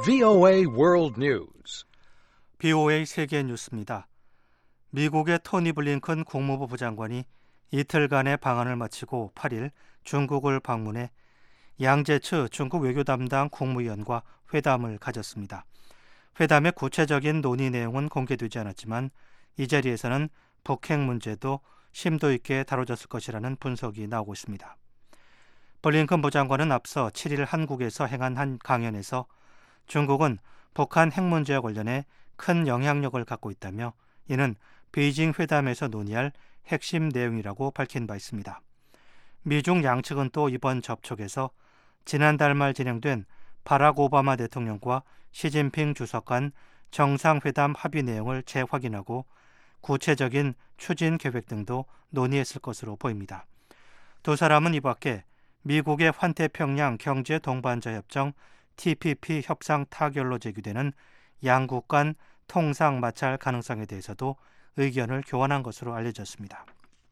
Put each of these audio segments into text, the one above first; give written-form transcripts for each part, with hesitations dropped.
VOA World News. BOA 세계 뉴스입니다. 미국의 토니 블링컨 국무부 부장관이 이틀간의 방한을 마치고 8일 중국을 방문해 양제츠 중국 외교 담당 국무위원과 회담을 가졌습니다. 회담의 구체적인 논의 내용은 공개되지 않았지만 이 자리에서는 북핵 문제도 심도 있게 다뤄졌을 것이라는 분석이 나오고 있습니다. 블링컨 부장관은 앞서 7일 한국에서 행한 한 강연에서 중국은 북한 핵 문제와 관련해 큰 영향력을 갖고 있다며 이는 베이징 회담에서 논의할 핵심 내용이라고 밝힌 바 있습니다. 미중 양측은 또 이번 접촉에서 지난달 말 진행된 바락 오바마 대통령과 시진핑 주석 간 정상회담 합의 내용을 재확인하고 구체적인 추진 계획 등도 논의했을 것으로 보입니다. 두 사람은 이 밖에 미국의 환태평양 경제 동반자 협정 TPP 협상 타결로 제기되는 양국 간 통상 마찰 가능성에 대해서도 의견을 교환한 것으로 알려졌습니다.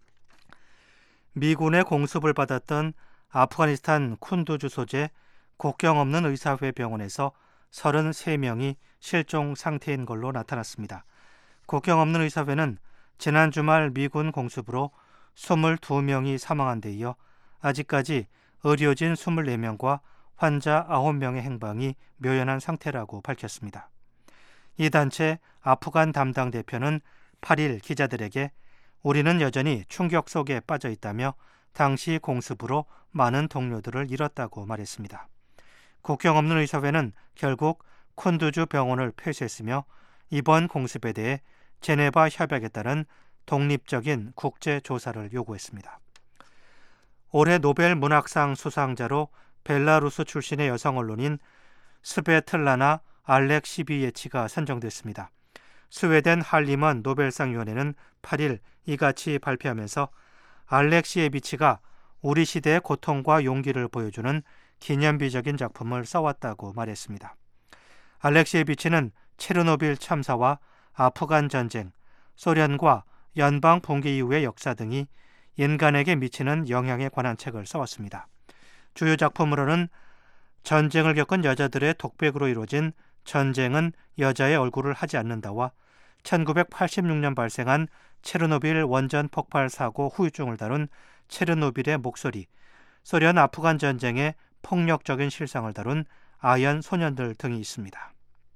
미군의 공습을 받았던 아프가니스탄 쿤두즈 소재 국경 없는 의사회 병원에서 33명이 실종 상태인 걸로 나타났습니다. 국경 없는 의사회는 지난 주말 미군 공습으로 22명이 사망한 데 이어 아직까지 의료진 24명과 환자 9명의 행방이 묘연한 상태라고 밝혔습니다. 이 단체 아프간 담당 대표는 8일 기자들에게 우리는 여전히 충격 속에 빠져 있다며 당시 공습으로 많은 동료들을 잃었다고 말했습니다. 국경 없는 의사회는 결국 쿤두즈 병원을 폐쇄했으며 이번 공습에 대해 제네바 협약에 따른 독립적인 국제 조사를 요구했습니다. 올해 노벨 문학상 수상자로 벨라루스 출신의 여성 언론인 스베틀라나 알렉시비예치가 선정됐습니다. 스웨덴 할리먼 노벨상위원회는 8일 이같이 발표하면서 알렉시예비치가 우리 시대의 고통과 용기를 보여주는 기념비적인 작품을 써왔다고 말했습니다. 알렉시예비치는 체르노빌 참사와 아프간 전쟁, 소련과 연방 붕괴 이후의 역사 등이 인간에게 미치는 영향에 관한 책을 써왔습니다. 주요 작품으로는 전쟁을 겪은 여자들의 독백으로 이루어진 전쟁은 여자의 얼굴을 하지 않는다와 1986년 발생한 체르노빌 원전 폭발 사고 후유증을 다룬 체르노빌의 목소리, 소련 아프간 전쟁의 폭력적인 실상을 다룬 아연 소년들 등이 있습니다.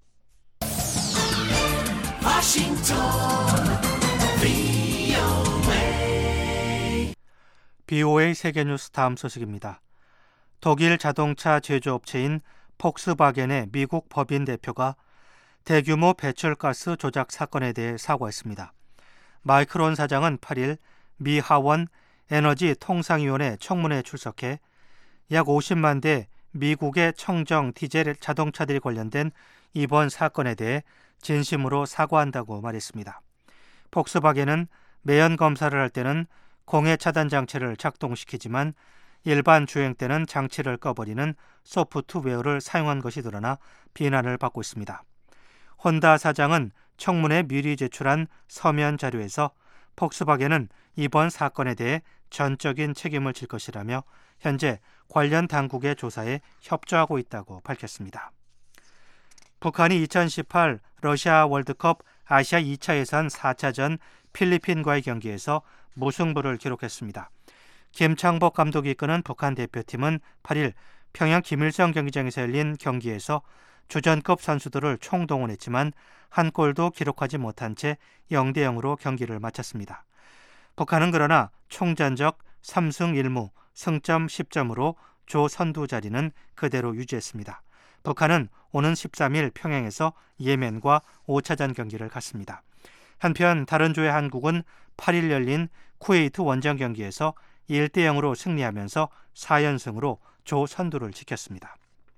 BOA 세계뉴스 다음 소식입니다. 독일 자동차 제조업체인 폭스바겐의 미국 법인 대표가 대규모 배출가스 조작 사건에 대해 사과했습니다. 마이크론 사장은 8일 미 하원 에너지 통상위원회 청문회에 출석해 약 50만 대 미국의 청정 디젤 자동차들이 관련된 이번 사건에 대해 진심으로 사과한다고 말했습니다. 폭스바겐은 매연 검사를 할 때는 공해 차단 장치를 작동시키지만 일반 주행 때는 장치를 꺼버리는 소프트웨어를 사용한 것이 드러나 비난을 받고 있습니다. 혼다 사장은 청문회에 미리 제출한 서면 자료에서 폭스바겐은 이번 사건에 대해 전적인 책임을 질 것이라며 현재 관련 당국의 조사에 협조하고 있다고 밝혔습니다. 북한이 2018 러시아 월드컵 아시아 2차 예선 4차전 필리핀과의 경기에서 무승부를 기록했습니다. 김창복 감독이 이끄는 북한 대표팀은 8일 평양 김일성 경기장에서 열린 경기에서 주전급 선수들을 총동원했지만 한 골도 기록하지 못한 채 0대0으로 경기를 마쳤습니다. 북한은 그러나 총전적 3승 1무, 승점 10점으로 조 선두 자리는 그대로 유지했습니다. 북한은 오는 13일 평양에서 예멘과 5차전 경기를 갖습니다. 한편 다른 조의 한국은 8일 열린 쿠웨이트 원정 경기에서 1대0으로 승리하면서 4연승으로 조 선두를 지켰습니다.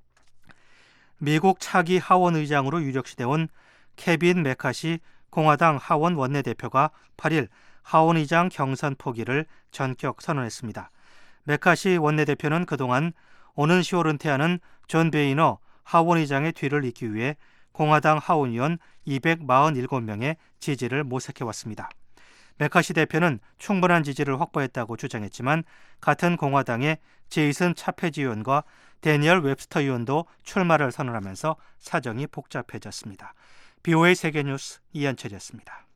미국 차기 하원 의장으로 유력시되온 케빈 메카시 공화당 하원 원내대표가 8일 하원 의장 경선 포기를 전격 선언했습니다. 메카시 원내대표는 그동안 오는 10월 은퇴하는 존 베이너 하원 의장의 뒤를 잇기 위해 공화당 하원의원 247명의 지지를 모색해왔습니다. 메카시 대표는 충분한 지지를 확보했다고 주장했지만 같은 공화당의 제이슨 차페지 의원과 데니얼 웹스터 의원도 출마를 선언하면서 사정이 복잡해졌습니다. BOA 세계뉴스 이현철이었습니다.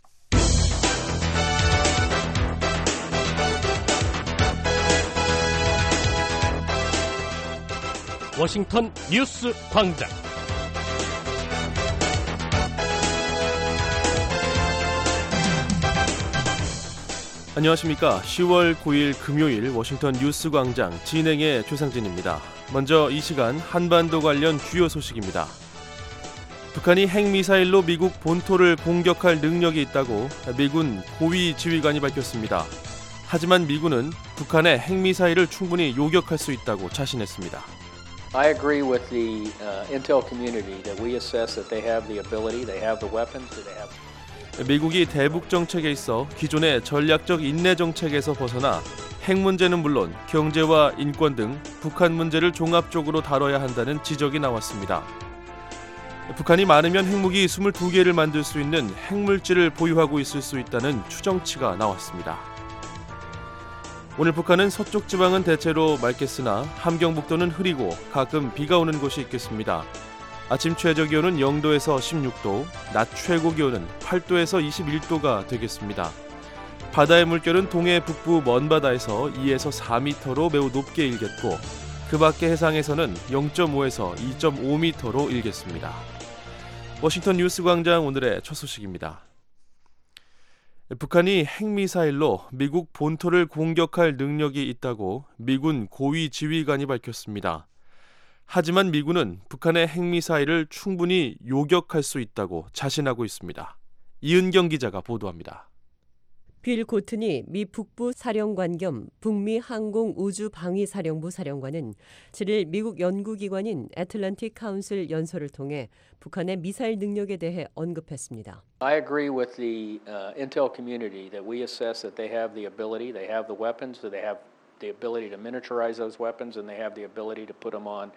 워싱턴 뉴스 광장. 안녕하십니까. 10월 9일 금요일 워싱턴 뉴스 광장 진행의 조상진입니다. 먼저 이 시간 한반도 관련 주요 소식입니다. 북한이 핵미사일로 미국 본토를 공격할 능력이 있다고 미군 고위 지휘관이 밝혔습니다. 하지만 미군은 북한의 핵미사일을 충분히 요격할 수 있다고 자신했습니다. I agree with the intel community that we assess that they have the ability, they have the weapons, that they have. 미국이 대북 정책에 있어 기존의 전략적 인내 정책에서 벗어나 핵 문제는 물론 경제와 인권 등 북한 문제를 종합적으로 다뤄야 한다는 지적이 나왔습니다. 북한이 많으면 핵무기 22개를 만들 수 있는 핵물질을 보유하고 있을 수 있다는 추정치가 나왔습니다. 오늘 북한은 서쪽 지방은 대체로 맑겠으나 함경북도는 흐리고 가끔 비가 오는 곳이 있겠습니다. 아침 최저 기온은 0도에서 16도, 낮 최고 기온은 8도에서 21도가 되겠습니다. 바다의 물결은 동해 북부 먼바다에서 2에서 4m로 매우 높게 일겠고 그 밖의 해상에서는 0.5에서 2.5m로 일겠습니다. 워싱턴 뉴스 광장 오늘의 첫 소식입니다. 북한이 핵미사일로 미국 본토를 공격할 능력이 있다고 미군 고위 지휘관이 밝혔습니다. 하지만 미군은 북한의 핵미사일을 충분히 요격할 수 있다고 자신하고 있습니다. 이은경 기자가 보도합니다. 빌 고튼이 미 북부 사령관 겸 북미 항공우주방위사령부 사령관은 7일 미국 연구기관인 애틀랜틱 카운슬 연설을 통해 북한의 미사일 능력에 대해 언급했습니다. I agree with the intel community that we assess that they have the ability, they have the weapons, that they have the ability to miniaturize those weapons, and they have the ability to put them on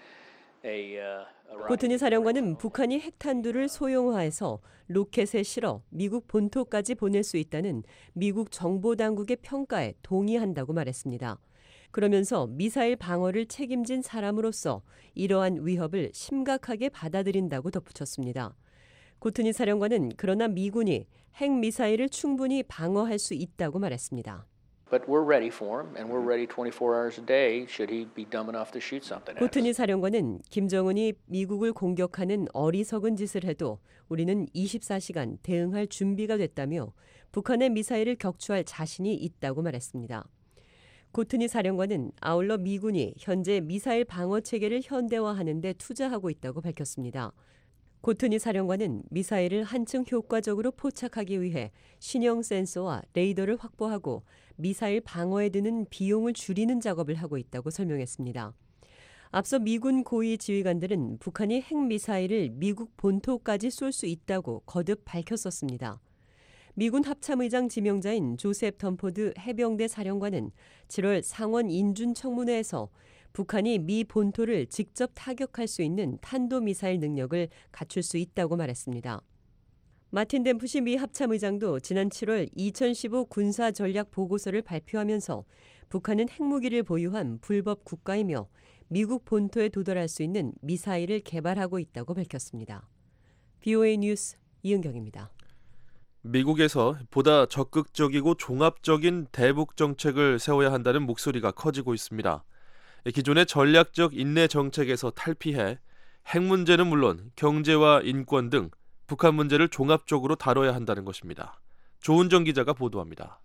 고튼이 사령관은 북한이 핵탄두를 소형화해서 로켓에 실어 미국 본토까지 보낼 수 있다는 미국 정보당국의 평가에 동의한다고 말했습니다. 그러면서 미사일 방어를 책임진 사람으로서 이러한 위협을 심각하게 받아들인다고 덧붙였습니다. 고튼이 사령관은 그러나 미군이 핵미사일을 충분히 방어할 수 있다고 말했습니다. But we're ready for him, and we're ready 24 hours a day should he be dumb enough to shoot something at us. 고튼이 사령관은 김정은이 미국을 공격하는 어리석은 짓을 해도 우리는 24시간 대응할 준비가 됐다며 북한의 미사일을 격추할 자신이 있다고 말했습니다. 고튼이 사령관은 아울러 미군이 현재 미사일 방어 체계를 현대화하는 데 투자하고 있다고 밝혔습니다. 고튼이 사령관은 미사일을 한층 효과적으로 포착하기 위해 신형 센서와 레이더를 확보하고 미사일 방어에 드는 비용을 줄이는 작업을 하고 있다고 설명했습니다. 앞서 미군 고위 지휘관들은 북한이 핵미사일을 미국 본토까지 쏠 수 있다고 거듭 밝혔었습니다. 미군 합참의장 지명자인 조셉 덤포드 해병대 사령관은 7월 상원 인준청문회에서 북한이 미 본토를 직접 타격할 수 있는 탄도미사일 능력을 갖출 수 있다고 말했습니다. 마틴 댐프시 미 합참의장도 지난 7월 2015 군사전략보고서를 발표하면서 북한은 핵무기를 보유한 불법 국가이며 미국 본토에 도달할 수 있는 미사일을 개발하고 있다고 밝혔습니다. BOA 뉴스 이은경입니다. 미국에서 보다 적극적이고 종합적인 대북 정책을 세워야 한다는 목소리가 커지고 있습니다. 기존의 전략적 인내 정책에서 탈피해 핵 문제는 물론 경제와 인권 등 북한 문제를 종합적으로 다뤄야 한다는 것입니다. 조은정 기자가 보도합니다.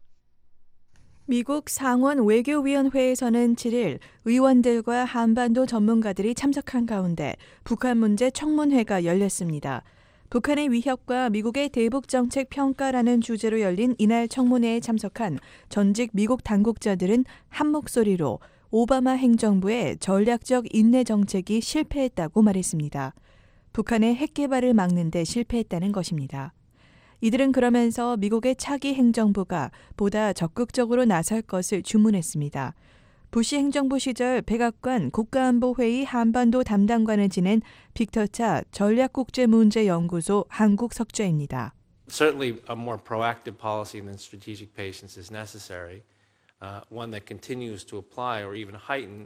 미국 상원 외교위원회에서는 7일 의원들과 한반도 전문가들이 참석한 가운데 북한 문제 청문회가 열렸습니다. 북한의 위협과 미국의 대북 정책 평가라는 주제로 열린 이날 청문회에 참석한 전직 미국 당국자들은 한 목소리로 오바마 행정부의 전략적 인내 정책이 실패했다고 말했습니다. 북한의 핵 개발을 막는 데 실패했다는 것입니다. 이들은 그러면서 미국의 차기 행정부가 보다 적극적으로 나설 것을 주문했습니다. 부시 행정부 시절 백악관 국가안보회의 한반도 담당관을 지낸 빅터 차 전략국제문제연구소 한국 석좌입니다. Certainly a more proactive policy than strategic patience is necessary. One that continues to apply or even heighten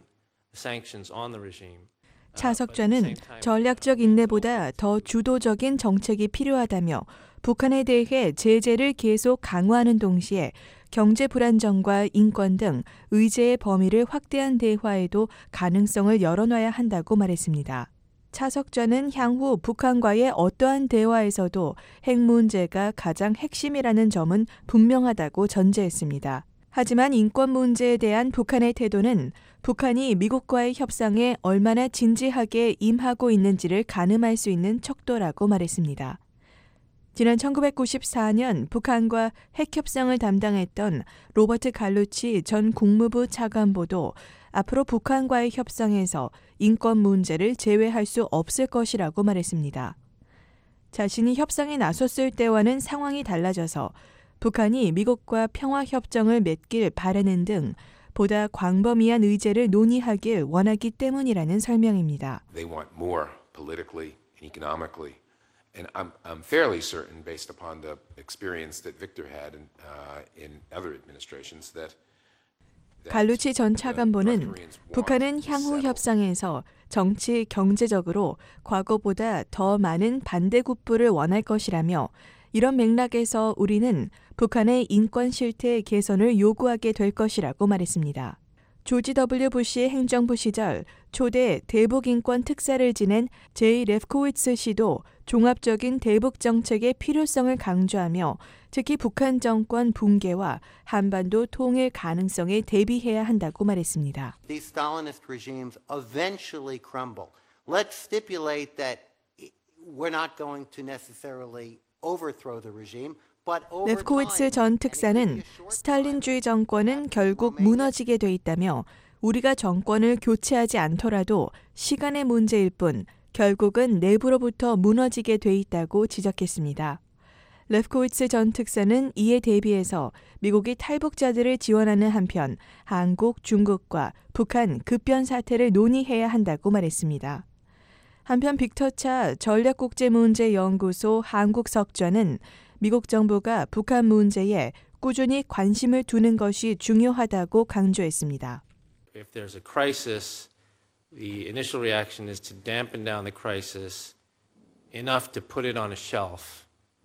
sanctions on the regime. 차석전은 전략적 인내보다 더 주도적인 정책이 필요하다며 북한에 대해 제재를 계속 강화하는 동시에 경제 불안정과 인권 등 의제의 범위를 확대한 대화에도 가능성을 열어놔야 한다고 말했습니다. 차석전은 향후 북한과의 어떠한 대화에서도 핵 문제가 가장 핵심이라는 점은 분명하다고 전제했습니다. 하지만 인권 문제에 대한 북한의 태도는 북한이 미국과의 협상에 얼마나 진지하게 임하고 있는지를 가늠할 수 있는 척도라고 말했습니다. 지난 1994년 북한과 핵협상을 담당했던 로버트 갈루치 전 국무부 차관보도 앞으로 북한과의 협상에서 인권 문제를 제외할 수 없을 것이라고 말했습니다. 자신이 협상에 나섰을 때와는 상황이 달라져서 북한이 미국과 평화협정을 맺길 바라는 등 보다 광범위한 의제를 논의하길 원하기 때문이라는 설명입니다. They want more politically and economically. And I'm fairly certain, based upon the experience that Victor had in other administrations, that 갈루치 전 차관보는 북한은 향후 협상에서 정치, 경제적으로 과거보다 더 많은 반대급부를 원할 것이라며 이런 맥락에서 우리는 북한의 인권 실태 개선을 요구하게 될 것이라고 말했습니다. 조지 W. 부시 행정부 시절 초대 대북인권 특사를 지낸 제이 레프코위츠 씨도 종합적인 대북 정책의 필요성을 강조하며 특히 북한 정권 붕괴와 한반도 통일 가능성에 대비해야 한다고 말했습니다. These Stalinist regimes eventually crumble. Let's stipulate that we're not going to necessarily overthrow the regime. 레프코위츠 전 특사는 스탈린주의 정권은 결국 무너지게 돼 있다며 우리가 정권을 교체하지 않더라도 시간의 문제일 뿐 결국은 내부로부터 무너지게 돼 있다고 지적했습니다. 레프코위츠 전 특사는 이에 대비해서 미국이 탈북자들을 지원하는 한편 한국, 중국과 북한 급변 사태를 논의해야 한다고 말했습니다. 한편 빅터차 전략국제문제연구소 한국석좌는 미국 정부가 북한 문제에 꾸준히 관심을 두는 것이 중요하다고 강조했습니다. If there's a crisis, the initial reaction is to dampen down the crisis enough to put it on a shelf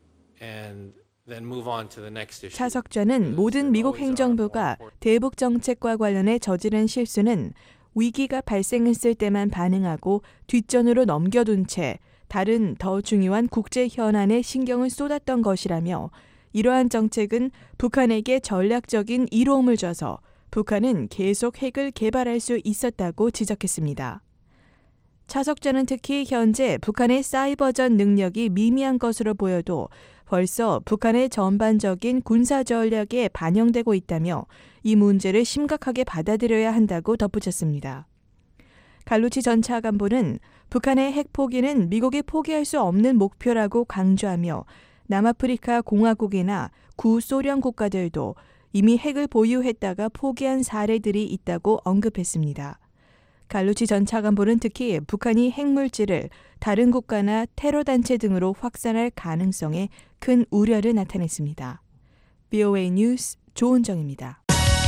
and then move on to the next issue. 차석좌는 모든 미국 행정부가 대북 정책과 관련해 저지른 실수는 위기가 발생했을 때만 반응하고 뒷전으로 넘겨둔 채 다른 더 중요한 국제 현안에 신경을 쏟았던 것이라며 이러한 정책은 북한에게 전략적인 이로움을 줘서 북한은 계속 핵을 개발할 수 있었다고 지적했습니다. 차석좌는 특히 현재 북한의 사이버전 능력이 미미한 것으로 보여도 벌써 북한의 전반적인 군사 전략에 반영되고 있다며 이 문제를 심각하게 받아들여야 한다고 덧붙였습니다. 갈루치 전 차관보는 북한의 핵 포기는 미국이 포기할 수 없는 목표라고 강조하며 남아프리카 공화국이나 구소련 국가들도 이미 핵을 보유했다가 포기한 사례들이 있다고 언급했습니다. 갈루치 전 차관보는 특히 북한이 핵물질을 다른 국가나 테러 단체 등으로 확산할 가능성에 큰 우려를 나타냈습니다. VOA 뉴스 조은정입니다.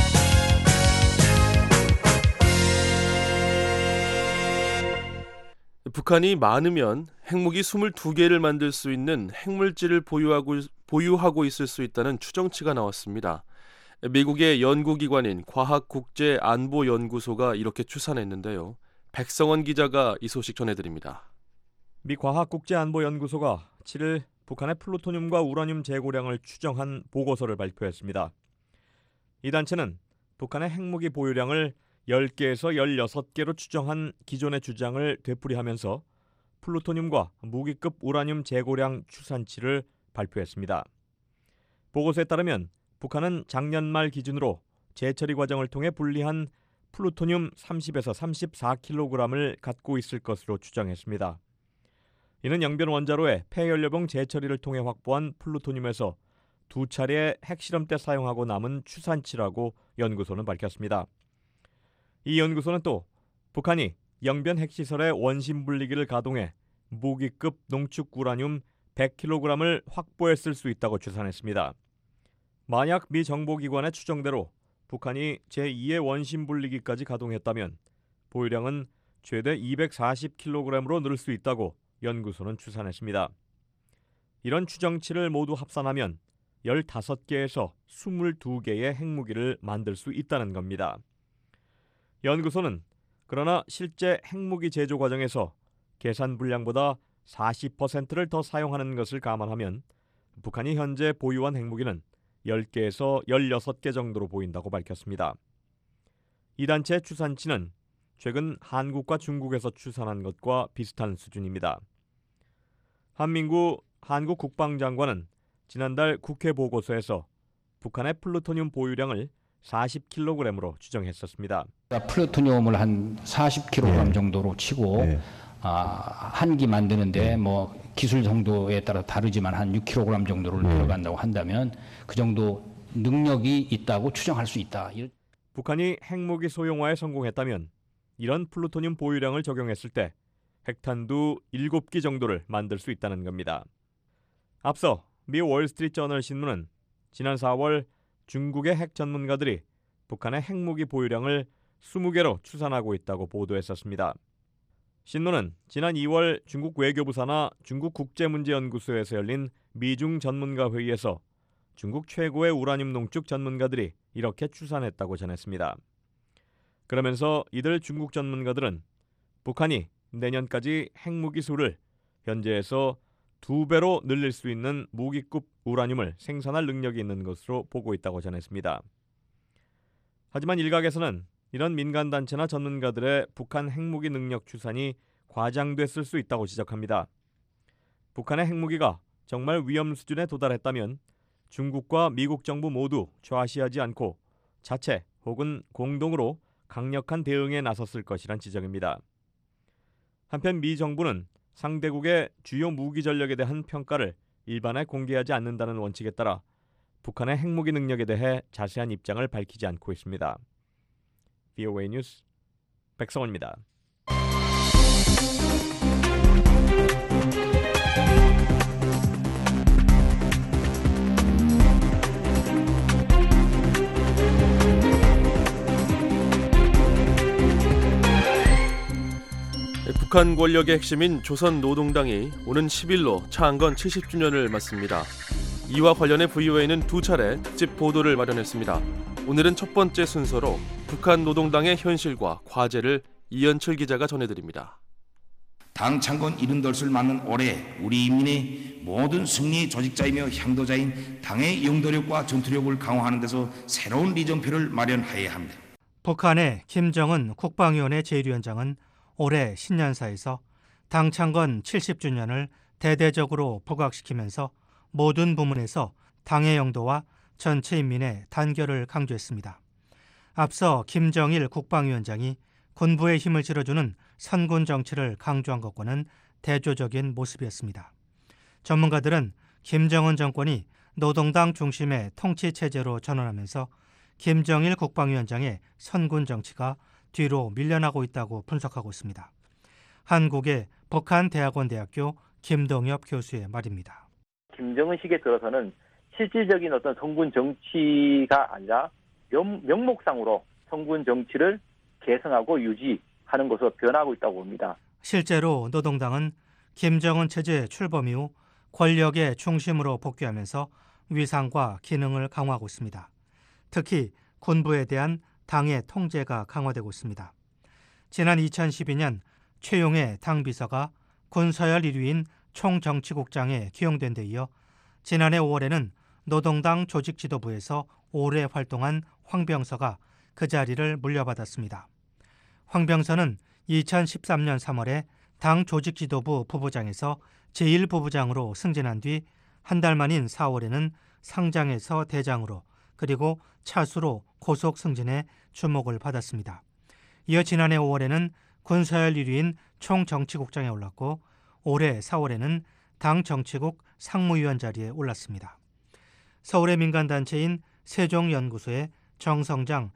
북한이 많으면 핵무기 22개를 만들 수 있는 핵물질을 보유하고 있을 수 있다는 추정치가 나왔습니다. 미국의 연구기관인 과학국제안보연구소가 이렇게 추산했는데요. 백성원 기자가 이 소식 전해드립니다. 미 과학국제안보연구소가 7일 북한의 플루토늄과 우라늄 재고량을 추정한 보고서를 발표했습니다. 이 단체는 북한의 핵무기 보유량을 10개에서 16개로 추정한 기존의 주장을 되풀이하면서 플루토늄과 무기급 우라늄 재고량 추산치를 발표했습니다. 보고서에 따르면 북한은 작년 말 기준으로 재처리 과정을 통해 분리한 플루토늄 30에서 34kg을 갖고 있을 것으로 추정했습니다. 이는 영변 원자로의 폐연료봉 재처리를 통해 확보한 플루토늄에서 2차례 핵실험 때 사용하고 남은 추산치라고 연구소는 밝혔습니다. 이 연구소는 또 북한이 영변 핵시설의 원심 분리기를 가동해 무기급 농축 우라늄 100kg을 확보했을 수 있다고 추산했습니다. 만약 미 정보기관의 추정대로 북한이 제2의 원심 분리기까지 가동했다면 보유량은 최대 240kg으로 늘 수 있다고 연구소는 추산했습니다. 이런 추정치를 모두 합산하면 15개에서 22개의 핵무기를 만들 수 있다는 겁니다. 연구소는 그러나 실제 핵무기 제조 과정에서 계산 분량보다 40%를 더 사용하는 것을 감안하면 북한이 현재 보유한 핵무기는 10개에서 16개 정도로 보인다고 밝혔습니다. 이 단체의 추산치는 최근 한국과 중국에서 추산한 것과 비슷한 수준입니다. 한민구 한국 국방장관은 지난달 국회 보고서에서 북한의 플루토늄 보유량을 40kg으로 추정했었습니다. 플루토늄을 한 40kg 정도로 치고 한 기 만드는데 뭐 기술 정도에 따라 다르지만 한 6kg 정도를 들어간다고 한다면 그 정도 능력이 있다고 추정할 수 있다. 북한이 핵무기 소형화에 성공했다면 이런 플루토늄 보유량을 적용했을 때 핵탄두 7기 정도를 만들 수 있다는 겁니다. 앞서 미 월스트리트저널 신문은 지난 4월 중국의 핵 전문가들이 북한의 핵무기 보유량을 20개로 추산하고 있다고 보도했었습니다. 신문은 지난 2월 중국 외교부 산하 중국 국제문제연구소에서 열린 미중 전문가 회의에서 중국 최고의 우라늄 농축 전문가들이 이렇게 추산했다고 전했습니다. 그러면서 이들 중국 전문가들은 북한이 내년까지 핵무기 수를 현재에서 2배로 늘릴 수 있는 무기급 우라늄을 생산할 능력이 있는 것으로 보고 있다고 전했습니다. 하지만 일각에서는 이런 민간단체나 전문가들의 북한 핵무기 능력 추산이 과장됐을 수 있다고 지적합니다. 북한의 핵무기가 정말 위험 수준에 도달했다면 중국과 미국 정부 모두 좌시하지 않고 자체 혹은 공동으로 강력한 대응에 나섰을 것이란 지적입니다. 한편 미 정부는 상대국의 주요 무기 전력에 대한 평가를 일반에 공개하지 않는다는 원칙에 따라 북한의 핵무기 능력에 대해 자세한 입장을 밝히지 않고 있습니다. VOA 뉴스 백성원입니다. 북한 권력의 핵심인 조선노동당이 오는 10일로 창건 70주년을 맞습니다. 이와 관련해 VOA는 2차례 특집 보도를 마련했습니다. 오늘은 첫 번째 순서로 북한 노동당의 현실과 과제를 이현철 기자가 전해드립니다. 당 창건 70돌을 맞는 올해 우리 인민의 모든 승리의 조직자이며 향도자인 당의 영도력과 전투력을 강화하는 데서 새로운 리전표를 마련해야 합니다. 북한의 김정은 국방위원회 제1위원장은 올해 신년사에서 당 창건 70주년을 대대적으로 부각시키면서 모든 부문에서 당의 영도와 전체 인민의 단결을 강조했습니다. 앞서 김정일 국방위원장이 군부의 힘을 실어주는 선군 정치를 강조한 것과는 대조적인 모습이었습니다. 전문가들은 김정은 정권이 노동당 중심의 통치체제로 전환하면서 김정일 국방위원장의 선군 정치가 뒤로 밀려나고 있다고 분석하고 있습니다. 한국의 북한대학원대학교 김동엽 교수의 말입니다. 김정은 시기에 들어서는 실질적인 어떤 선군 정치가 아니라 명목상으로 선군 정치를 개선하고 유지하는 것으로 변하고 있다고 봅니다. 실제로 노동당은 김정은 체제 출범 이후 권력의 중심으로 복귀하면서 위상과 기능을 강화하고 있습니다. 특히 군부에 대한 당의 통제가 강화되고 있습니다. 지난 2012년 최용해 당 비서가 군서열 1위인 총정치국장에 기용된 데 이어 지난해 5월에는 노동당 조직지도부에서 오래 활동한 황병서가 그 자리를 물려받았습니다. 황병서는 2013년 3월에 당 조직지도부 부부장에서 제1부부장으로 승진한 뒤 한 달 만인 4월에는 상장에서 대장으로 그리고 차수로 고속 승진해 주목을 받았습니다. 이어 지난해 5월에는 군서열 1위인 총정치국장에 올랐고 올해 4월에는 당 정치국 상무위원 자리에 올랐습니다. 서울의 민간단체인 세종연구소의 정성장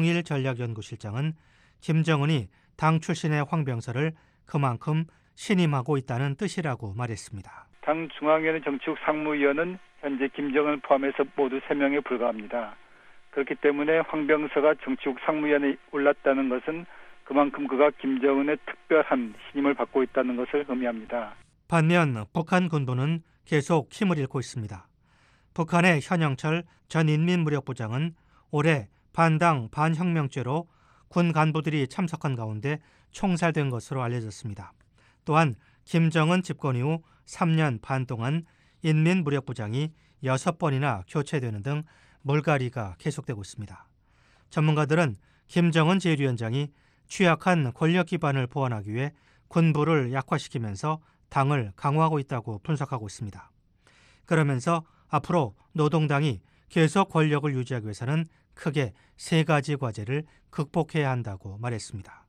통일전략연구실장은 김정은이 당 출신의 황병서를 그만큼 신임하고 있다는 뜻이라고 말했습니다. 당 중앙위원회 정치국 상무위원은 현재 김정은을 포함해서 모두 3명에 불과합니다. 그렇기 때문에 황병서가 정치국 상무위원회에 올랐다는 것은 그만큼 그가 김정은의 특별한 신임을 받고 있다는 것을 의미합니다. 반면 북한 군부는 계속 힘을 잃고 있습니다. 북한의 현영철 전 인민무력부장은 올해 반당 반혁명죄로 군 간부들이 참석한 가운데 총살된 것으로 알려졌습니다. 또한 김정은 집권 이후 3년 반 동안 인민무력부장이 6번이나 교체되는 등 물갈이가 계속되고 있습니다. 전문가들은 김정은 제1위원장이 취약한 권력 기반을 보완하기 위해 군부를 약화시키면서 당을 강화하고 있다고 분석하고 있습니다. 그러면서 앞으로 노동당이 계속 권력을 유지하기 위해서는 크게 3가지 과제를 극복해야 한다고 말했습니다.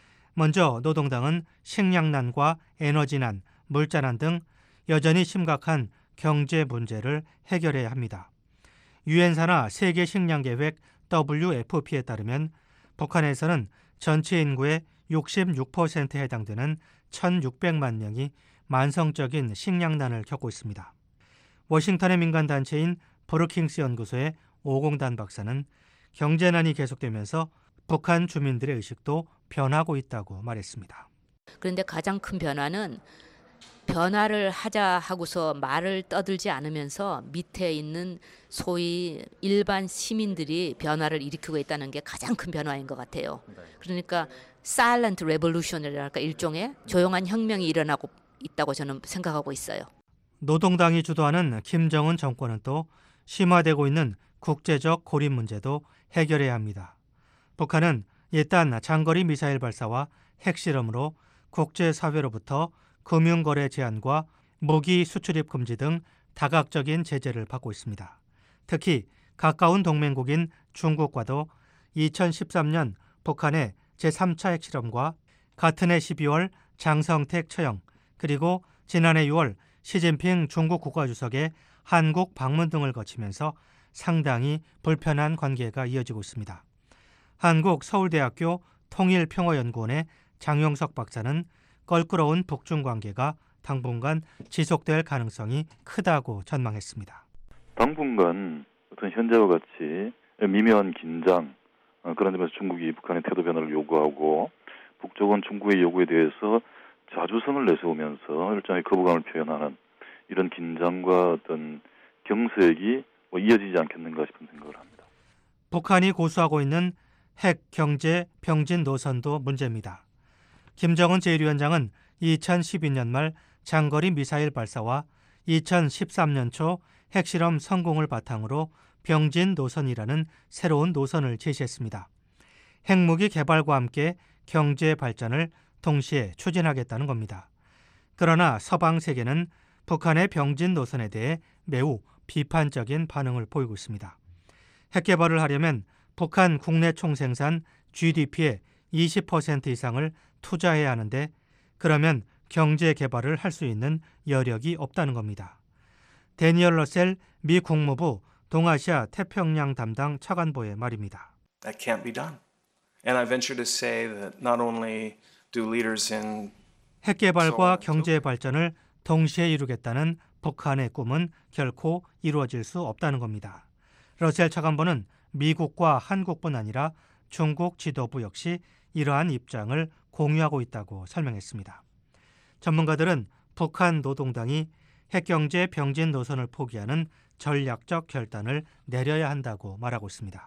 먼저 노동당은 식량난과 에너지난, 물자난 등 여전히 심각한 경제 문제를 해결해야 합니다. 유엔사나 세계 식량 계획 WFP에 따르면 북한에서는 전체 인구의 66%에 해당되는 1,600만 명이 만성적인 식량난을 겪고 있습니다. 워싱턴의 민간단체인 브루킹스 연구소의 오공단 박사는 경제난이 계속되면서 북한 주민들의 의식도 변하고 있다고 말했습니다. 그런데 가장 큰 변화는 변화를 하자 하고서 말을 떠들지 않으면서 밑에 있는 소위 일반 시민들이 변화를 일으키고 있다는 게 가장 큰 변화인 것 같아요. 그러니까 사일런트 레볼루션이랄까 일종의 조용한 혁명이 일어나고 있다고 저는 생각하고 있어요. 노동당이 주도하는 김정은 정권은 또 심화되고 있는 국제적 고립 문제도 해결해야 합니다. 북한은 일단 장거리 미사일 발사와 핵실험으로 국제사회로부터 금융거래 제한과 무기 수출입 금지 등 다각적인 제재를 받고 있습니다. 특히 가까운 동맹국인 중국과도 2013년 북한의 제3차 핵실험과 같은 해 12월 장성택 처형, 그리고 지난해 6월 시진핑 중국 국가주석의 한국 방문 등을 거치면서 상당히 불편한 관계가 이어지고 있습니다. 한국 서울대학교 통일평화연구원의 장용석 박사는 껄끄러운 북중 관계가 당분간 지속될 가능성이 크다고 전망했습니다. 당분간 어떤 현재와 같이 미묘한 긴장, 그런 점에서 중국이 북한의 태도 변화를 요구하고 북쪽은 중국의 요구에 대해서 자주성을 내세우면서 일종의 거부감을 표현하는 이런 긴장과 어떤 경색이 이어지지 않겠는가 싶은 생각을 합니다. 북한이 고수하고 있는 핵, 경제, 병진 노선도 문제입니다. 김정은 제1위원장은 2012년 말 장거리 미사일 발사와 2013년 초 핵실험 성공을 바탕으로 병진 노선이라는 새로운 노선을 제시했습니다. 핵무기 개발과 함께 경제 발전을 동시에 추진하겠다는 겁니다. 그러나 서방 세계는 북한의 병진 노선에 대해 매우 비판적인 반응을 보이고 있습니다. 핵 개발을 하려면 북한 국내 총생산 GDP의 20% 이상을 투자해야 하는데 그러면 경제 개발을 할 수 있는 여력이 없다는 겁니다. 데니얼 러셀 미 국무부 동아시아 태평양 담당 차관보의 말입니다. That can't be done. And I venture to say that not only do leaders in 핵 개발과 경제 발전을 동시에 이루겠다는 북한의 꿈은 결코 이루어질 수 없다는 겁니다. 러셀 차관보는 미국과 한국뿐 아니라 중국 지도부 역시 이러한 입장을 공유하고 있다고 설명했습니다. 전문가들은 북한 노동당이 핵경제 병진 노선을 포기하는 전략적 결단을 내려야 한다고 말하고 있습니다.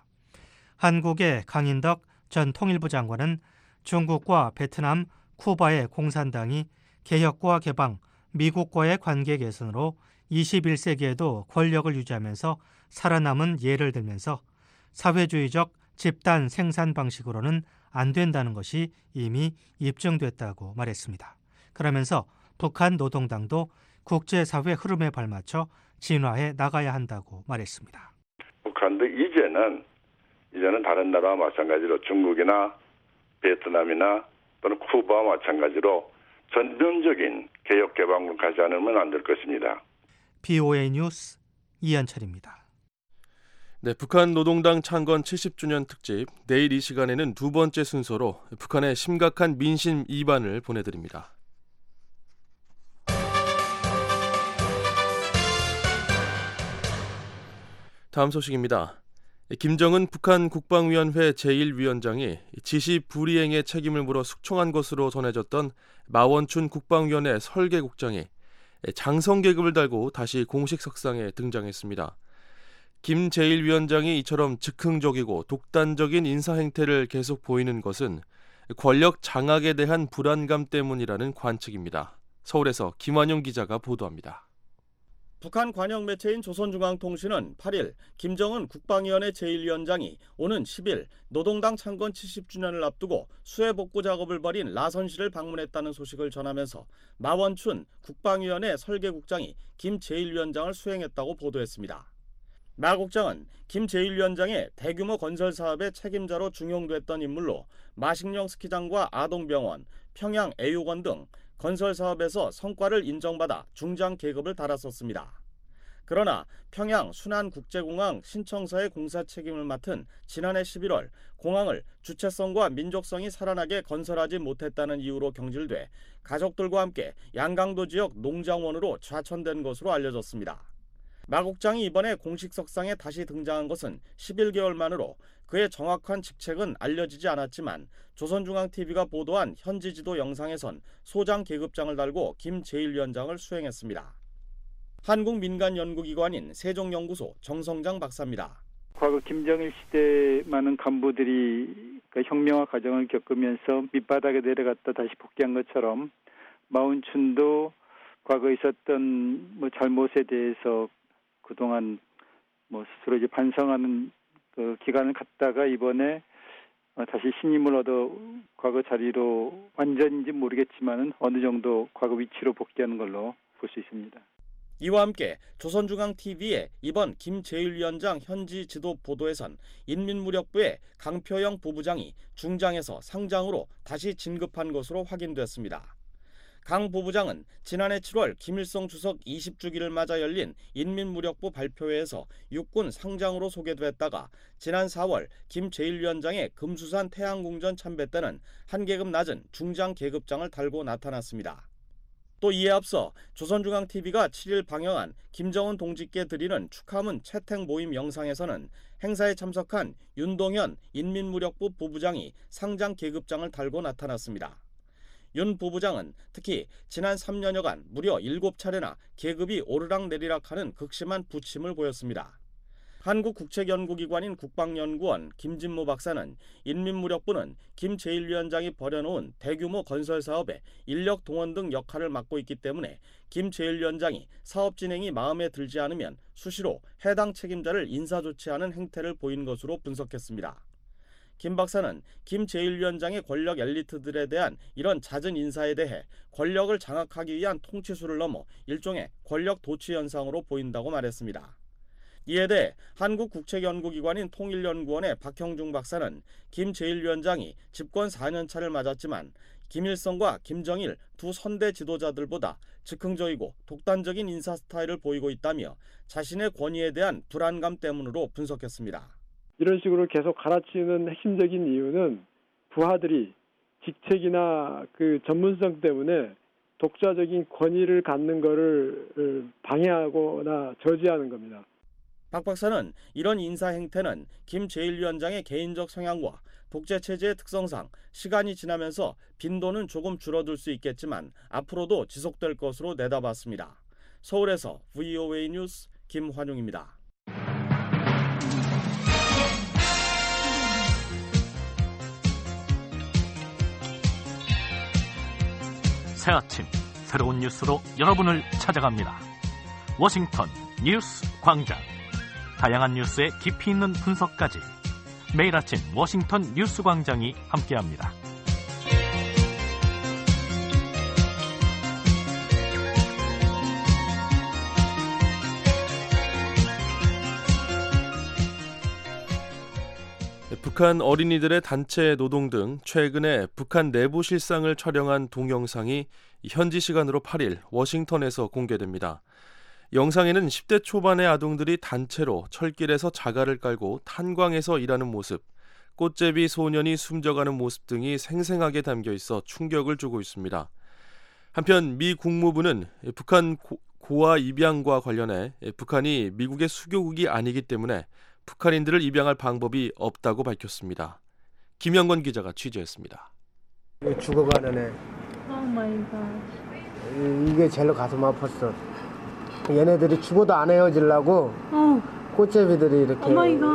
한국의 강인덕 전 통일부 장관은 중국과 베트남, 쿠바의 공산당이 개혁과 개방, 미국과의 관계 개선으로 21세기에도 권력을 유지하면서 살아남은 예를 들면서 사회주의적 집단 생산 방식으로는 안 된다는 것이 이미 입증됐다고 말했습니다. 그러면서 북한 노동당도 국제사회 흐름에 발맞춰 진화해 나가야 한다고 말했습니다. 북한도 이제는 다른 나라와 마찬가지로 중국이나 베트남이나 또는 쿠바와 마찬가지로 전면적인 개혁 개방을 가지 않으면 안 될 것입니다. BOA 뉴스 이현철입니다. 네, 북한 노동당 창건 70주년 특집 내일 이 시간에는 두 번째 순서로 북한의 심각한 민심 이반을 보내드립니다. 다음 소식입니다. 김정은 북한 국방위원회 제1위원장이 지시 불이행의 책임을 물어 숙청한 것으로 전해졌던 마원춘 국방위원회 설계국장이 장성 계급을 달고 다시 공식 석상에 등장했습니다. 김 제1위원장이 이처럼 즉흥적이고 독단적인 인사 행태를 계속 보이는 것은 권력 장악에 대한 불안감 때문이라는 관측입니다. 서울에서 김완용 기자가 보도합니다. 북한 관영 매체인 조선중앙통신은 8일 김정은 국방위원회 제1위원장이 오는 10일 노동당 창건 70주년을 앞두고 수해 복구 작업을 벌인 라선시를 방문했다는 소식을 전하면서 마원춘 국방위원회 설계국장이 김 제1위원장을 수행했다고 보도했습니다. 마 국장은 김 제1위원장의 대규모 건설 사업의 책임자로 중용됐던 인물로 마식령 스키장과 아동병원, 평양 애육원 등 건설 사업에서 성과를 인정받아 중장 계급을 달았었습니다. 그러나 평양 순안국제공항 신청서의 공사 책임을 맡은 지난해 11월 공항을 주체성과 민족성이 살아나게 건설하지 못했다는 이유로 경질돼 가족들과 함께 양강도 지역 농장원으로 좌천된 것으로 알려졌습니다. 마 국장이 이번에 공식 석상에 다시 등장한 것은 11개월 만으로 그의 정확한 직책은 알려지지 않았지만 조선중앙TV가 보도한 현지 지도 영상에선 소장 계급장을 달고 김 제1위원장을 수행했습니다. 한국민간연구기관인 세종연구소 정성장 박사입니다. 과거 김정일 시대 많은 간부들이 혁명화 과정을 겪으면서 밑바닥에 내려갔다 다시 복귀한 것처럼 마원춘도 과거 있었던 잘못에 대해서 그동안 스스로 이제 반성하는 그 기간을 갖다가 이번에 다시 신임을 얻어 과거 자리로 완전인지 모르겠지만은 어느 정도 과거 위치로 복귀하는 걸로 볼 수 있습니다. 이와 함께 조선중앙TV의 이번 김 제1위원장 현지 지도 보도에선 인민무력부의 강표영 부부장이 중장에서 상장으로 다시 진급한 것으로 확인됐습니다. 강 부부장은 지난해 7월 김일성 주석 20주기를 맞아 열린 인민무력부 발표회에서 육군 상장으로 소개됐다가 지난 4월 김 제1위원장의 금수산 태양궁전 참배 때는 한 계급 낮은 중장 계급장을 달고 나타났습니다. 또 이에 앞서 조선중앙TV가 7일 방영한 김정은 동지께 드리는 축하문 채택 모임 영상에서는 행사에 참석한 윤동현 인민무력부 부부장이 상장 계급장을 달고 나타났습니다. 윤 부부장은 특히 지난 3년여간 무려 7차례나 계급이 오르락내리락하는 극심한 부침을 보였습니다. 한국국책연구기관인 국방연구원 김진모 박사는 인민무력부는 김 제1위원장이 벌여놓은 대규모 건설 사업에 인력 동원 등 역할을 맡고 있기 때문에 김 제1위원장이 사업 진행이 마음에 들지 않으면 수시로 해당 책임자를 인사조치하는 행태를 보인 것으로 분석했습니다. 김 박사는 김 제1위원장의 권력 엘리트들에 대한 이런 잦은 인사에 대해 권력을 장악하기 위한 통치술을 넘어 일종의 권력 도취 현상으로 보인다고 말했습니다. 이에 대해 한국국책연구기관인 통일연구원의 박형중 박사는 김 제1위원장이 집권 4년차를 맞았지만 김일성과 김정일 두 선대 지도자들보다 즉흥적이고 독단적인 인사 스타일을 보이고 있다며 자신의 권위에 대한 불안감 때문으로 분석했습니다. 이런 식으로 계속 갈아치우는 핵심적인 이유는 부하들이 직책이나 그 전문성 때문에 독자적인 권위를 갖는 것을 방해하거나 저지하는 겁니다. 박 박사는 이런 인사 행태는 김 제1위원장의 개인적 성향과 독재체제의 특성상 시간이 지나면서 빈도는 조금 줄어들 수 있겠지만 앞으로도 지속될 것으로 내다봤습니다. 서울에서 VOA 뉴스 김환용입니다. 새 아침 새로운 뉴스로 여러분을 찾아갑니다. 워싱턴 뉴스 광장. 다양한 뉴스의 깊이 있는 분석까지 매일 아침 워싱턴 뉴스 광장이 함께합니다. 북한 어린이들의 단체 노동 등 최근에 북한 내부 실상을 촬영한 동영상이 현지 시간으로 8일 워싱턴에서 공개됩니다. 영상에는 10대 초반의 아동들이 단체로 철길에서 자갈을 깔고 탄광에서 일하는 모습, 꽃제비 소년이 숨져가는 모습 등이 생생하게 담겨 있어 충격을 주고 있습니다. 한편 미 국무부는 북한 고아 입양과 관련해 북한이 미국의 수교국이 아니기 때문에 북한인들을 입양할 방법이 없다고 밝혔습니다. 김영건 기자가 취재했습니다. 죽어가는 애. 이게 제일 가슴 아팠어. 얘네들이 죽어도 안 헤어지려고 꽃제비들이 이렇게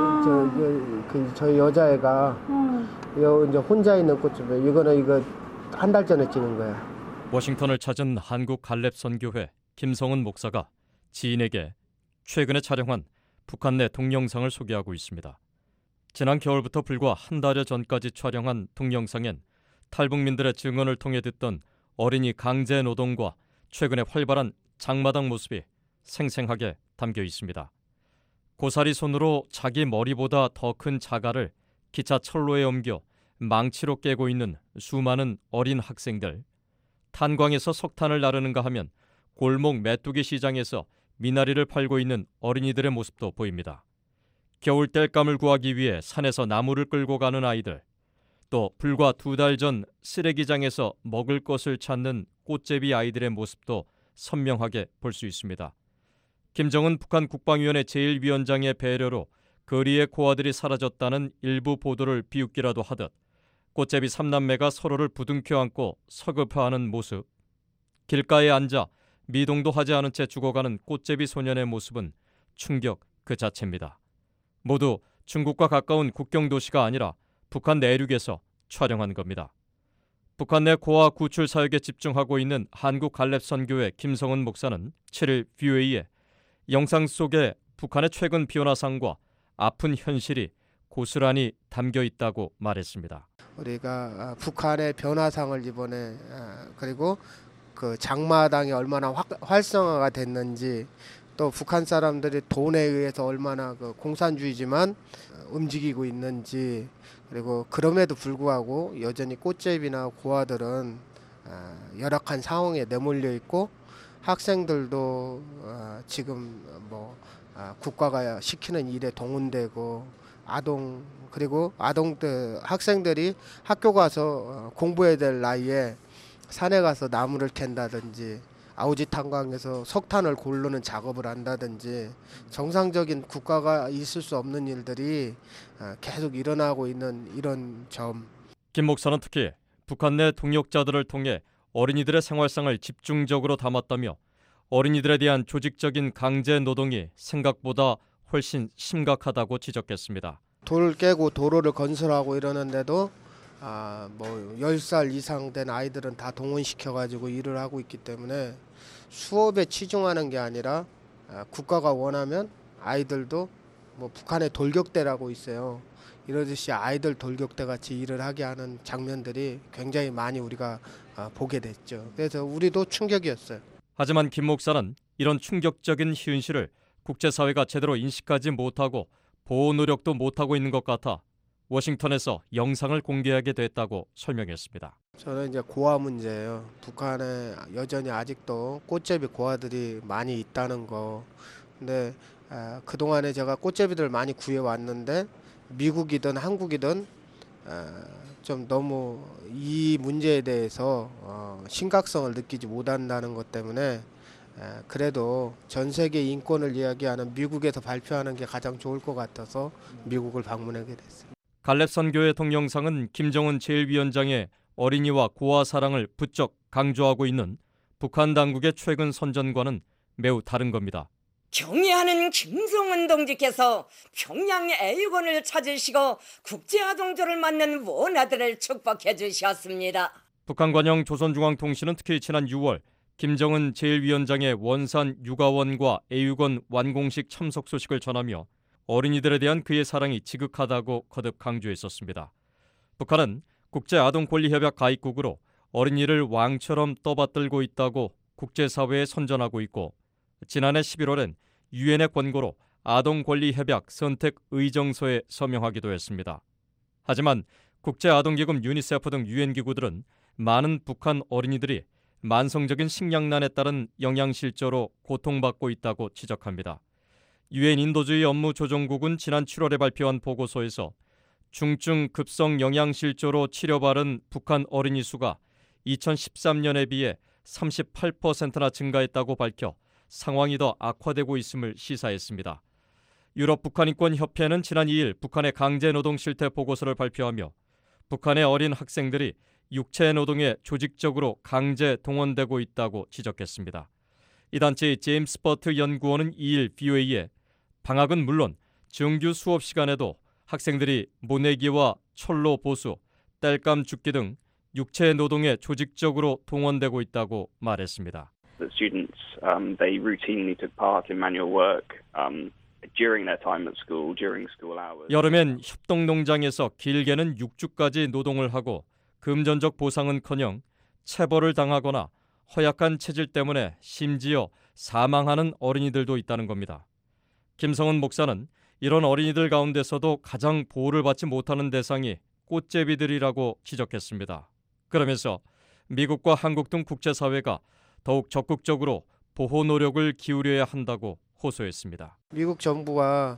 저희 여자애가 이제 혼자 있는 꽃제비 이거 한 달 전에 찍은 거야. 워싱턴을 찾은 한국 갈렙 선교회 김성은 목사가 지인에게 최근에 촬영한 북한 내 동영상을 소개하고 있습니다. 지난 겨울부터 불과 한 달여 전까지 촬영한 동영상엔 탈북민들의 증언을 통해 듣던 어린이 강제 노동과 최근에 활발한 장마당 모습이 생생하게 담겨 있습니다. 고사리 손으로 자기 머리보다 더 큰 자갈을 기차 철로에 옮겨 망치로 깨고 있는 수많은 어린 학생들, 탄광에서 석탄을 나르는가 하면 골목 메뚜기 시장에서 미나리를 팔고 있는 어린이들의 모습도 보입니다. 겨울 땔감을 구하기 위해 산에서 나무를 끌고 가는 아이들, 또 불과 2달 전 쓰레기장에서 먹을 것을 찾는 꽃제비 아이들의 모습도 선명하게 볼 수 있습니다. 김정은 북한 국방위원회 제1위원장의 배려로 거리의 고아들이 사라졌다는 일부 보도를 비웃기라도 하듯 꽃제비 3남매가 서로를 부둥켜 안고 서글퍼하는 모습, 길가에 앉아 미동도 하지 않은 채 죽어가는 꽃제비 소년의 모습은 충격 그 자체입니다. 모두 중국과 가까운 국경 도시가 아니라 북한 내륙에서 촬영한 겁니다. 북한 내 고아 구출 사역에 집중하고 있는 한국 갈렙 선교회 김성은 목사는 7일 VOA에 영상 속에 북한의 최근 변화상과 아픈 현실이 고스란히 담겨 있다고 말했습니다. 우리가 북한의 변화상을 이번에 그리고 그 장마당이 얼마나 활성화가 됐는지 또 북한 사람들이 돈에 의해서 얼마나 그 공산주의지만 움직이고 있는지 그리고 그럼에도 불구하고 여전히 꽃제비나 고아들은 열악한 상황에 내몰려 있고 학생들도 지금 국가가 시키는 일에 동원되고 학생들이 학교 가서 공부해야 될 나이에 산에 가서 나무를 캔다든지 아우지 탄광에서 석탄을 고르는 작업을 한다든지 정상적인 국가가 있을 수 없는 일들이 계속 일어나고 있는 이런 점. 김 목사는 특히 북한 내 동역자들을 통해 어린이들의 생활상을 집중적으로 담았다며 어린이들에 대한 조직적인 강제 노동이 생각보다 훨씬 심각하다고 지적했습니다. 돌을 깨고 도로를 건설하고 이러는데도 10살 이상 된 아이들은 다 동원시켜가지고 일을 하고 있기 때문에 수업에 치중하는 게 아니라 국가가 원하면 아이들도 북한의 돌격대라고 있어요. 이러듯이 아이들 돌격대 같이 일을 하게 하는 장면들이 굉장히 많이 우리가 보게 됐죠. 그래서 우리도 충격이었어요. 하지만 김 목사는 이런 충격적인 현실을 국제사회가 제대로 인식하지 못하고 보호 노력도 못하고 있는 것 같아 워싱턴에서 영상을 공개하게 됐다고 설명했습니다. 저는 이제 고아 문제예요. 북한에 여전히 아직도 꽃제비 고아들이 많이 있다는 거. 근데 그동안에 제가 꽃제비들 많이 구해왔는데 미국이든 한국이든 좀 너무 이 문제에 대해서 심각성을 느끼지 못한다는 것 때문에 그래도 전 세계 인권을 이야기하는 미국에서 발표하는 게 가장 좋을 것 같아서 미국을 방문하게 됐습니다. 갈렙 선교회 동영상은 김정은 제1위원장의 어린이와 고아 사랑을 부쩍 강조하고 있는 북한 당국의 최근 선전과는 매우 다른 겁니다. 경애하는 김정은 동지께서 평양 A권을 찾으시고 국제아동조를 맞는 원아들을 축복해 주셨습니다. 북한 관영 조선중앙통신은 특히 지난 6월 김정은 제1위원장의 원산 육아원과 A유건 완공식 참석 소식을 전하며 어린이들에 대한 그의 사랑이 지극하다고 거듭 강조했었습니다. 북한은 국제아동권리협약 가입국으로 어린이를 왕처럼 떠받들고 있다고 국제사회에 선전하고 있고 지난해 11월엔 유엔의 권고로 아동권리협약 선택 의정서에 서명하기도 했습니다. 하지만 국제아동기금 유니세프 등 유엔 기구들은 많은 북한 어린이들이 만성적인 식량난에 따른 영양실조로 고통받고 있다고 지적합니다. 유엔 인도주의 업무조정국은 지난 7월에 발표한 보고서에서 중증 급성 영양실조로 치료받은 북한 어린이 수가 2013년에 비해 38%나 증가했다고 밝혀 상황이 더 악화되고 있음을 시사했습니다. 유럽 북한인권협회는 지난 2일 북한의 강제노동 실태 보고서를 발표하며 북한의 어린 학생들이 육체노동에 조직적으로 강제 동원되고 있다고 지적했습니다. 이 단체의 제임스 버트 연구원은 2일 VOA에 방학은 물론 정규 수업 시간에도 학생들이 모내기와 철로 보수, 땔감 줍기 등 육체노동에 조직적으로 동원되고 있다고 말했습니다. The students, they routinely took part in manual work during their time at school, during school hours. 여름엔 협동농장에서 길게는 6주까지 노동을 하고 금전적 보상은커녕 체벌을 당하거나 허약한 체질 때문에 심지어 사망하는 어린이들도 있다는 겁니다. 김성은 목사는 이런 어린이들 가운데서도 가장 보호를 받지 못하는 대상이 꽃제비들이라고 지적했습니다. 그러면서 미국과 한국 등 국제사회가 더욱 적극적으로 보호 노력을 기울여야 한다고 호소했습니다. 미국 정부가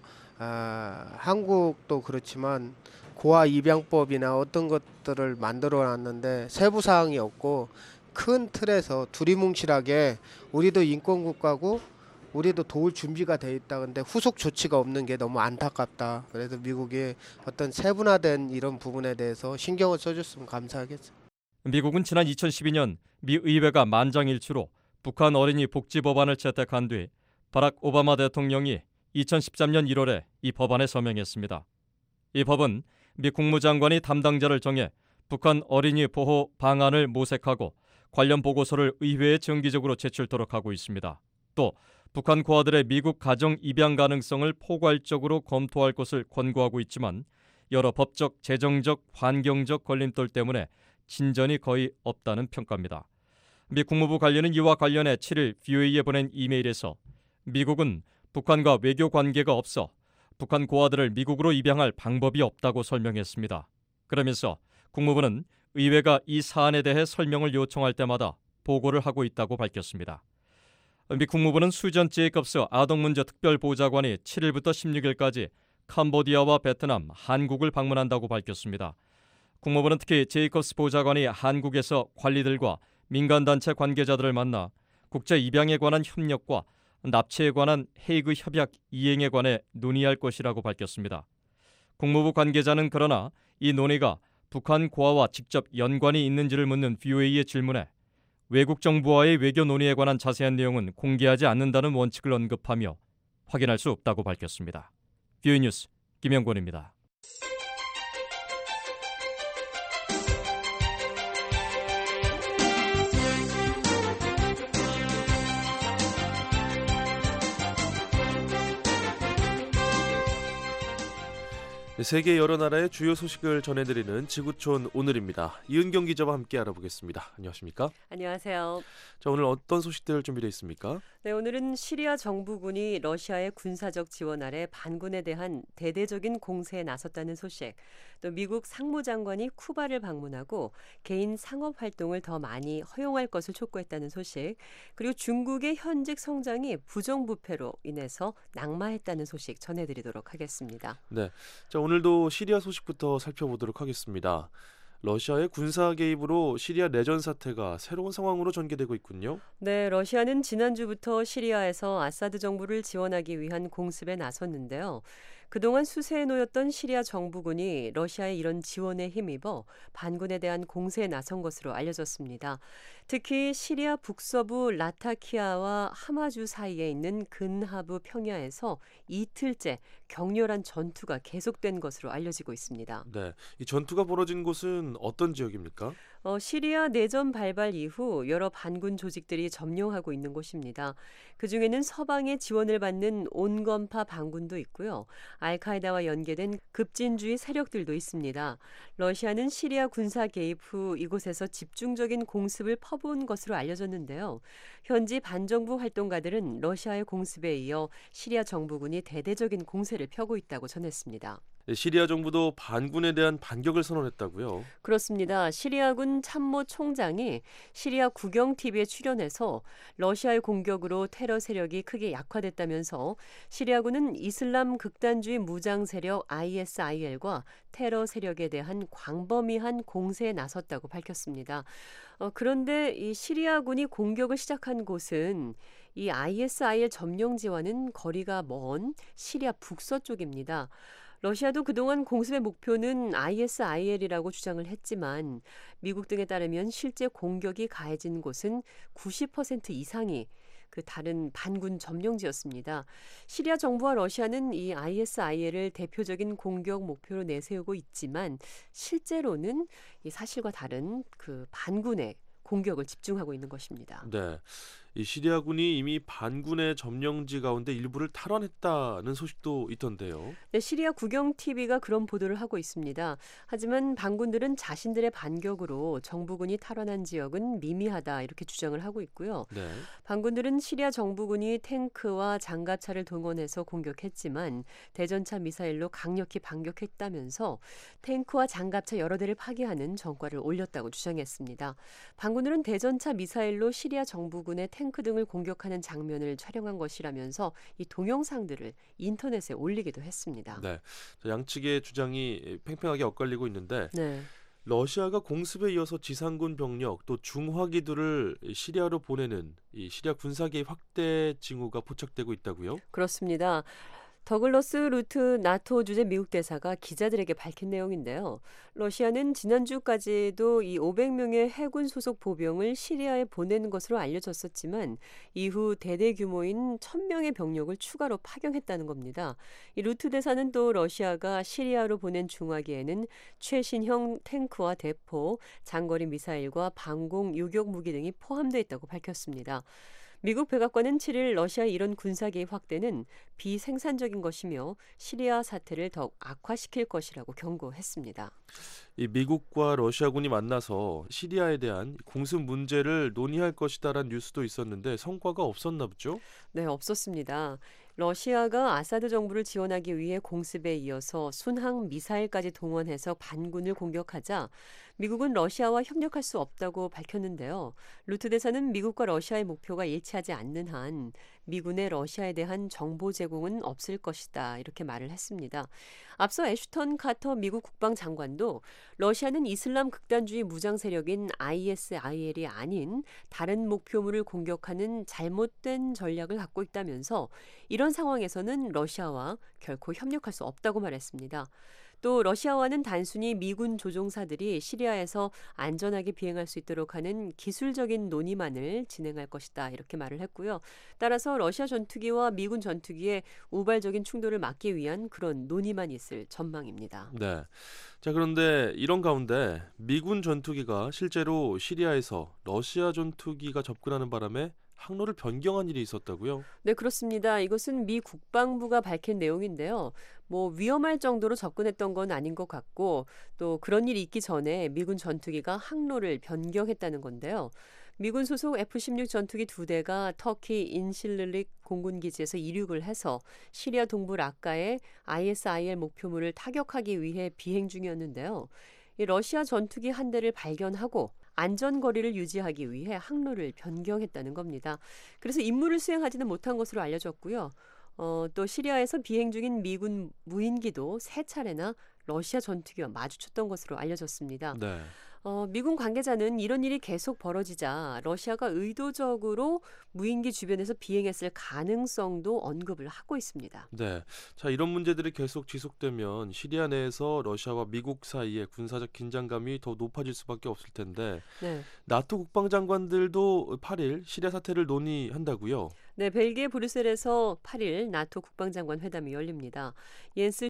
한국도 그렇지만 고아 입양법이나 어떤 것들을 만들어 놨는데 세부 사항이 없고 큰 틀에서 두리뭉실하게 우리도 인권국가고 우리도 도울 준비가 돼 있다. 근데 후속 조치가 없는 게 너무 안타깝다. 그래서 미국이 어떤 세분화된 이런 부분에 대해서 신경을 써줬으면 감사하겠어요. 미국은 지난 2012년 미 의회가 만장일치로 북한 어린이 복지 법안을 채택한 뒤 바락 오바마 대통령이 2013년 1월에 이 법안에 서명했습니다. 이 법은 미 국무장관이 담당자를 정해 북한 어린이 보호 방안을 모색하고 관련 보고서를 의회에 정기적으로 제출토록 하고 있습니다. 또 북한 고아들의 미국 가정 입양 가능성을 포괄적으로 검토할 것을 권고하고 있지만 여러 법적, 재정적, 환경적 걸림돌 때문에 진전이 거의 없다는 평가입니다. 미 국무부 관련은 이와 관련해 7일 VOA에 보낸 이메일에서 미국은 북한과 외교 관계가 없어 북한 고아들을 미국으로 입양할 방법이 없다고 설명했습니다. 그러면서 국무부는 의회가 이 사안에 대해 설명을 요청할 때마다 보고를 하고 있다고 밝혔습니다. 미 국무부는 수전 제이컵스 아동문제 특별보좌관이 7일부터 16일까지 캄보디아와 베트남, 한국을 방문한다고 밝혔습니다. 국무부는 특히 제이컵스 보좌관이 한국에서 관리들과 민간단체 관계자들을 만나 국제 입양에 관한 협력과 납치에 관한 헤이그 협약 이행에 관해 논의할 것이라고 밝혔습니다. 국무부 관계자는 그러나 이 논의가 북한 고아와 직접 연관이 있는지를 묻는 VOA의 질문에 외국 정부와의 외교 논의에 관한 자세한 내용은 공개하지 않는다는 원칙을 언급하며 확인할 수 없다고 밝혔습니다. VOA 뉴스 김영권입니다. 세계 여러 나라의 주요 소식을 전해드리는 지구촌 오늘입니다. 이은경 기자와 함께 알아보겠습니다. 안녕하십니까? 안녕하세요. 자, 오늘 어떤 소식들 준비되어 있습니까? 네, 오늘은 시리아 정부군이 러시아의 군사적 지원 아래 반군에 대한 대대적인 공세에 나섰다는 소식, 또 미국 상무장관이 쿠바를 방문하고 개인 상업 활동을 더 많이 허용할 것을 촉구했다는 소식, 그리고 중국의 현직 성장이 부정부패로 인해서 낙마했다는 소식 전해드리도록 하겠습니다. 네, 자, 오늘도 시리아 소식부터 살펴보도록 하겠습니다. 러시아의 군사 개입으로 시리아 내전 사태가 새로운 상황으로 전개되고 있군요. 네, 러시아는 지난주부터 시리아에서 아사드 정부를 지원하기 위한 공습에 나섰는데요. 그동안 수세에 놓였던 시리아 정부군이 러시아의 이런 지원에 힘입어 반군에 대한 공세에 나선 것으로 알려졌습니다. 특히 시리아 북서부 라타키아와 하마주 사이에 있는 근하부 평야에서 이틀째 격렬한 전투가 계속된 것으로 알려지고 있습니다. 네, 이 전투가 벌어진 곳은 어떤 지역입니까? 시리아 내전 발발 이후 여러 반군 조직들이 점령하고 있는 곳입니다. 그중에는 서방의 지원을 받는 온건파 반군도 있고요. 알카에다와 연계된 급진주의 세력들도 있습니다. 러시아는 시리아 군사 개입 후 이곳에서 집중적인 공습을 퍼부은 것으로 알려졌는데요. 현지 반정부 활동가들은 러시아의 공습에 이어 시리아 정부군이 대대적인 공세를 펴고 있다고 전했습니다. 시리아 정부도 반군에 대한 반격을 선언했다고요? 그렇습니다. 시리아군 참모총장이 시리아 국영TV에 출연해서 러시아의 공격으로 테러 세력이 크게 약화됐다면서 시리아군은 이슬람 극단주의 무장 세력 ISIL과 테러 세력에 대한 광범위한 공세에 나섰다고 밝혔습니다. 그런데 이 시리아군이 공격을 시작한 곳은 이 ISIL 점령지와는 거리가 먼 시리아 북서쪽입니다. 러시아도 그동안 공습의 목표는 ISIL이라고 주장을 했지만 미국 등에 따르면 실제 공격이 가해진 곳은 90% 이상이 그 다른 반군 점령지였습니다. 시리아 정부와 러시아는 이 ISIL을 대표적인 공격 목표로 내세우고 있지만 실제로는 이 사실과 다른 그 반군의 공격을 집중하고 있는 것입니다. 네, 이 시리아군이 이미 반군의 점령지 가운데 일부를 탈환했다는 소식도 있던데요. 네, 시리아 국영 TV가 그런 보도를 하고 있습니다. 하지만 반군들은 자신들의 반격으로 정부군이 탈환한 지역은 미미하다 이렇게 주장을 하고 있고요. 네. 반군들은 시리아 정부군이 탱크와 장갑차를 동원해서 공격했지만 대전차 미사일로 강력히 반격했다면서 탱크와 장갑차 여러 대를 파괴하는 전과를 올렸다고 주장했습니다. 반군들은 대전차 미사일로 시리아 정부군의 탱크 등을 공격하는 장면을 촬영한 것이라면서 이 동영상들을 인터넷에 올리기도 했습니다. 네, 양측의 주장이 팽팽하게 엇갈리고 있는데 네. 러시아가 공습에 이어서 지상군 병력 또 중화기들을 시리아로 보내는 이 시리아 군사 개입 확대 징후가 포착되고 있다고요? 그렇습니다. 더글러스 루트 나토 주재 미국 대사가 기자들에게 밝힌 내용인데요. 러시아는 지난주까지도 이 500명의 해군 소속 보병을 시리아에 보낸 것으로 알려졌었지만 이후 대대 규모인 1000명의 병력을 추가로 파견했다는 겁니다. 이 루트 대사는 또 러시아가 시리아로 보낸 중화기에는 최신형 탱크와 대포, 장거리 미사일과 방공 유격 무기 등이 포함되어 있다고 밝혔습니다. 미국 백악관은 7일 러시아의 이런 군사 개입 확대는 비생산적인 것이며 시리아 사태를 더욱 악화시킬 것이라고 경고했습니다. 이 미국과 러시아군이 만나서 시리아에 대한 공습 문제를 논의할 것이다라는 뉴스도 있었는데 성과가 없었나 보죠? 네, 없었습니다. 러시아가 아사드 정부를 지원하기 위해 공습에 이어서 순항 미사일까지 동원해서 반군을 공격하자 미국은 러시아와 협력할 수 없다고 밝혔는데요. 루트 대사는 미국과 러시아의 목표가 일치하지 않는 한 미군의 러시아에 대한 정보 제공은 없을 것이다 이렇게 말을 했습니다. 앞서 애슈턴 카터 미국 국방장관도 러시아는 이슬람 극단주의 무장 세력인 ISIL이 아닌 다른 목표물을 공격하는 잘못된 전략을 갖고 있다면서 이런 상황에서는 러시아와 결코 협력할 수 없다고 말했습니다. 또 러시아와는 단순히 미군 조종사들이 시리아에서 안전하게 비행할 수 있도록 하는 기술적인 논의만을 진행할 것이다 이렇게 말을 했고요. 따라서 러시아 전투기와 미군 전투기의 우발적인 충돌을 막기 위한 그런 논의만 있을 전망입니다. 네. 자, 그런데 이런 가운데 미군 전투기가 실제로 시리아에서 러시아 전투기가 접근하는 바람에 항로를 변경한 일이 있었다고요? 네, 그렇습니다. 이것은 미 국방부가 밝힌 내용인데요. 위험할 정도로 접근했던 건 아닌 것 같고 또 그런 일이 있기 전에 미군 전투기가 항로를 변경했다는 건데요. 미군 소속 F-16 전투기 2대가 터키 인실르릭 공군기지에서 이륙을 해서 시리아 동부 락카의 ISIL 목표물을 타격하기 위해 비행 중이었는데요. 이 러시아 전투기 한 대를 발견하고 안전거리를 유지하기 위해 항로를 변경했다는 겁니다. 그래서 임무를 수행하지는 못한 것으로 알려졌고요. 또 시리아에서 비행 중인 미군 무인기도 3차례나 러시아 전투기와 마주쳤던 것으로 알려졌습니다. 네. 미군 관계자는 이런 일이 계속 벌어지자 러시아가 의도적으로 무인기 주변에서 비행했을 가능성도 언급을 하고 있습니다. 네. 자, 이런 문제들이 계속 지속되면 시리아 내에서 러시아와 미국 사이의 군사적 긴장감이 더 높아질 수밖에 없을 텐데 네. 나토 국방장관들도 8일 시리아 사태를 논의한다고요? 네, 벨기에 브뤼셀에서 8일 나토 국방장관 회담이 열립니다. 옌스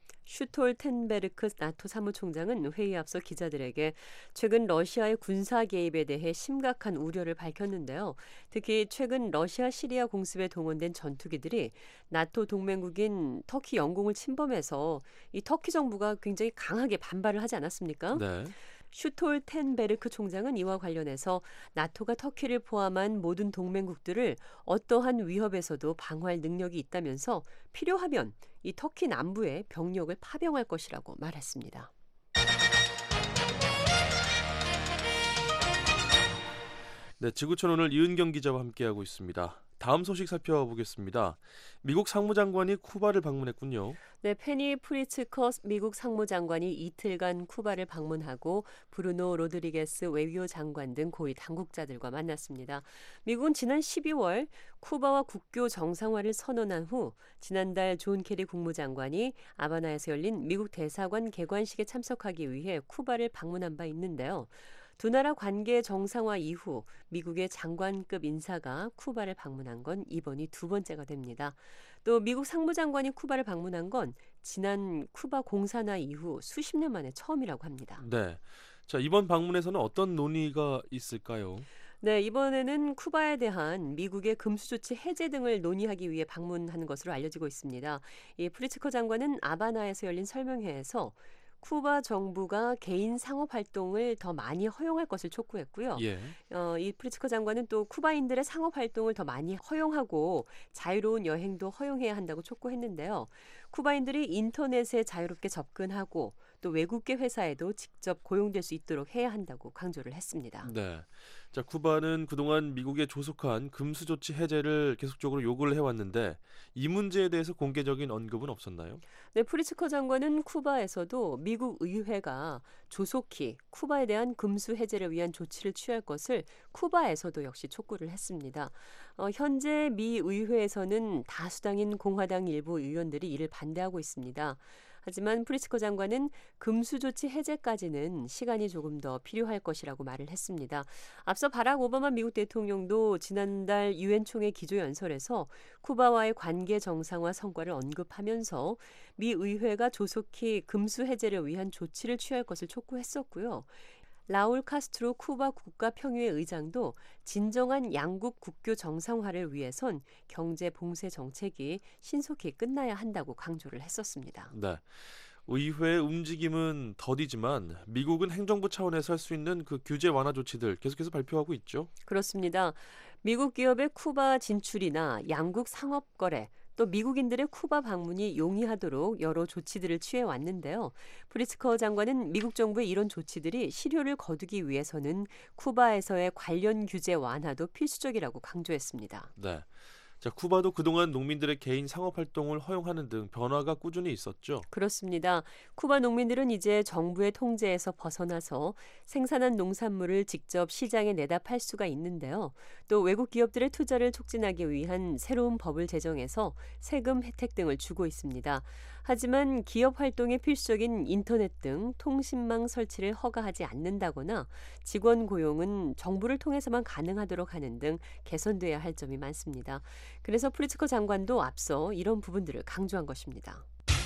슈톨텐베르크 나토 사무총장은 회의에 앞서 기자들에게 최근 러시아의 군사 개입에 대해 심각한 우려를 밝혔는데요. 특히 최근 러시아 시리아 공습에 동원된 전투기들이 나토 동맹국인 터키 영공을 침범해서 이 터키 정부가 굉장히 강하게 반발을 하지 않았습니까? 네. 슈톨텐베르크 총장은 이와 관련해서 나토가 터키를 포함한 모든 동맹국들을 어떠한 위협에서도 방어할 능력이 있다면서 필요하면 이 터키 남부에 병력을 파병할 것이라고 말했습니다. 네, 지구촌 오늘 이은경 기자와 함께하고 있습니다. 다음 소식 살펴보겠습니다. 미국 상무장관이 쿠바를 방문했군요. 네, 페니 프리츠커 미국 상무장관이 이틀간 쿠바를 방문하고 브루노 로드리게스 외교 장관 등 고위 당국자들과 만났습니다. 미국은 지난 12월 쿠바와 국교 정상화를 선언한 후 지난달 존 케리 국무장관이 아바나에서 열린 미국 대사관 개관식에 참석하기 위해 쿠바를 방문한 바 있는데요. 두 나라 관계 정상화 이후 미국의 장관급 인사가 쿠바를 방문한 건 이번이 두 번째가 됩니다. 또 미국 상무장관이 쿠바를 방문한 건 지난 쿠바 공산화 이후 수십 년 만에 처음이라고 합니다. 네. 자, 이번 방문에서는 어떤 논의가 있을까요? 네, 이번에는 쿠바에 대한 미국의 금수 조치 해제 등을 논의하기 위해 방문하는 것으로 알려지고 있습니다. 이 프리츠커 장관은 아바나에서 열린 설명회에서 쿠바 정부가 개인 상업 활동을 더 많이 허용할 것을 촉구했고요. 예. 이 프리츠커 장관은 또 쿠바인들의 상업 활동을 더 많이 허용하고 자유로운 여행도 허용해야 한다고 촉구했는데요. 쿠바인들이 인터넷에 자유롭게 접근하고 또 외국계 회사에도 직접 고용될 수 있도록 해야 한다고 강조를 했습니다. 네. 자, 쿠바는 그동안 미국에 조속한 금수 조치 해제를 계속적으로 요구를 해왔는데 이 문제에 대해서 공개적인 언급은 없었나요? 네, 프리츠커 장관은 쿠바에서도 미국 의회가 조속히 쿠바에 대한 금수 해제를 위한 조치를 취할 것을 쿠바에서도 역시 촉구를 했습니다. 현재 미 의회에서는 다수당인 공화당 일부 의원들이 이를 반대하고 있습니다. 하지만 프리츠커 장관은 금수 조치 해제까지는 시간이 조금 더 필요할 것이라고 말을 했습니다. 앞서 바락 오바마 미국 대통령도 지난달 유엔 총회 기조연설에서 쿠바와의 관계 정상화 성과를 언급하면서 미 의회가 조속히 금수 해제를 위한 조치를 취할 것을 촉구했었고요. 라울 카스트로 쿠바 국가평의회 의장도 진정한 양국 국교 정상화를 위해선 경제 봉쇄 정책이 신속히 끝나야 한다고 강조를 했었습니다. 네. 의회의 움직임은 더디지만 미국은 행정부 차원에서 할 수 있는 그 규제 완화 조치들 계속해서 발표하고 있죠. 그렇습니다. 미국 기업의 쿠바 진출이나 양국 상업 거래, 또 미국인들의 쿠바 방문이 용이하도록 여러 조치들을 취해 왔는데요. 프리츠커 장관은 미국 정부의 이런 조치들이 실효를 거두기 위해서는 쿠바에서의 관련 규제 완화도 필수적이라고 강조했습니다. 네. 자, 쿠바도 그동안 농민들의 개인 상업 활동을 허용하는 등 변화가 꾸준히 있었죠. 그렇습니다. 쿠바 농민들은 이제 정부의 통제에서 벗어나서 생산한 농산물을 직접 시장에 내다 팔 수가 있는데요. 또 외국 기업들의 투자를 촉진하기 위한 새로운 법을 제정해서 세금 혜택 등을 주고 있습니다. 하지만 기업 활동에 필수적인 인터넷 등 통신망 설치를 허가하지 않는다거나 직원 고용은 정부를 통해서만 가능하도록 하는 등 개선돼야 할 점이 많습니다. 그래서 프리츠커 장관도 앞서 이런 부분들을 강조한 것입니다.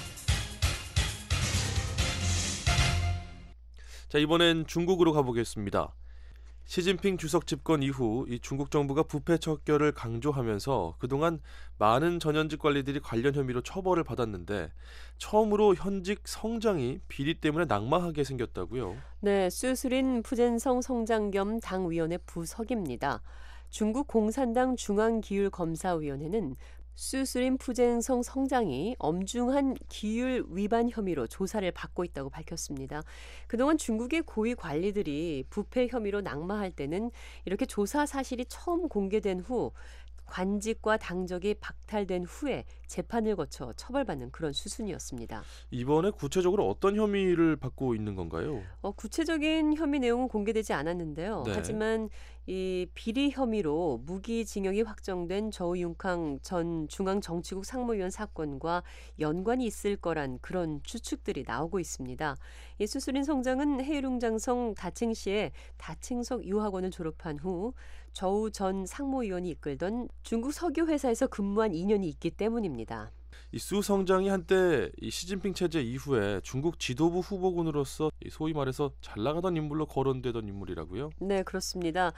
자, 이번엔 중국으로 가보겠습니다. 시진핑 주석 집권 이후 이 중국 정부가 부패 척결을 강조하면서 그동안 많은 전현직 관리들이 관련 혐의로 처벌을 받았는데 처음으로 현직 성장이 비리 때문에 낙마하게 생겼다고요. 네, 수수린 푸젠성 성장 겸 당위원회 부석입니다. 중국 공산당 중앙기율검사위원회는 수수린 푸젠성 성장이 엄중한 기율 위반 혐의로 조사를 받고 있다고 밝혔습니다. 그동안 중국의 고위 관리들이 부패 혐의로 낙마할 때는 이렇게 조사 사실이 처음 공개된 후 관직과 당적이 박탈된 후에 재판을 거쳐 처벌받는 그런 수순이었습니다. 이번에 구체적으로 어떤 혐의를 받고 있는 건가요? 구체적인 혐의 내용은 공개되지 않았는데요. 네. 하지만 이 비리 혐의로 무기징역이 확정된 저우융캉 전 중앙정치국 상무위원 사건과 연관이 있을 거란 그런 추측들이 나오고 있습니다. 이 수수린 성장은 헤이룽장성 다칭시의 다칭석 유학원을 졸업한 후 저우 전 상무위원이 이끌던 중국 석유 회사에서 근무한 인연이 있기 때문입니다. 이 수 성장이 한때 이 시진핑 체제 이후에 중국 지도부 후보군으로서 소위 말해서 잘 나가던 인물로 거론되던 인물이라고요? 네, 그렇습니다.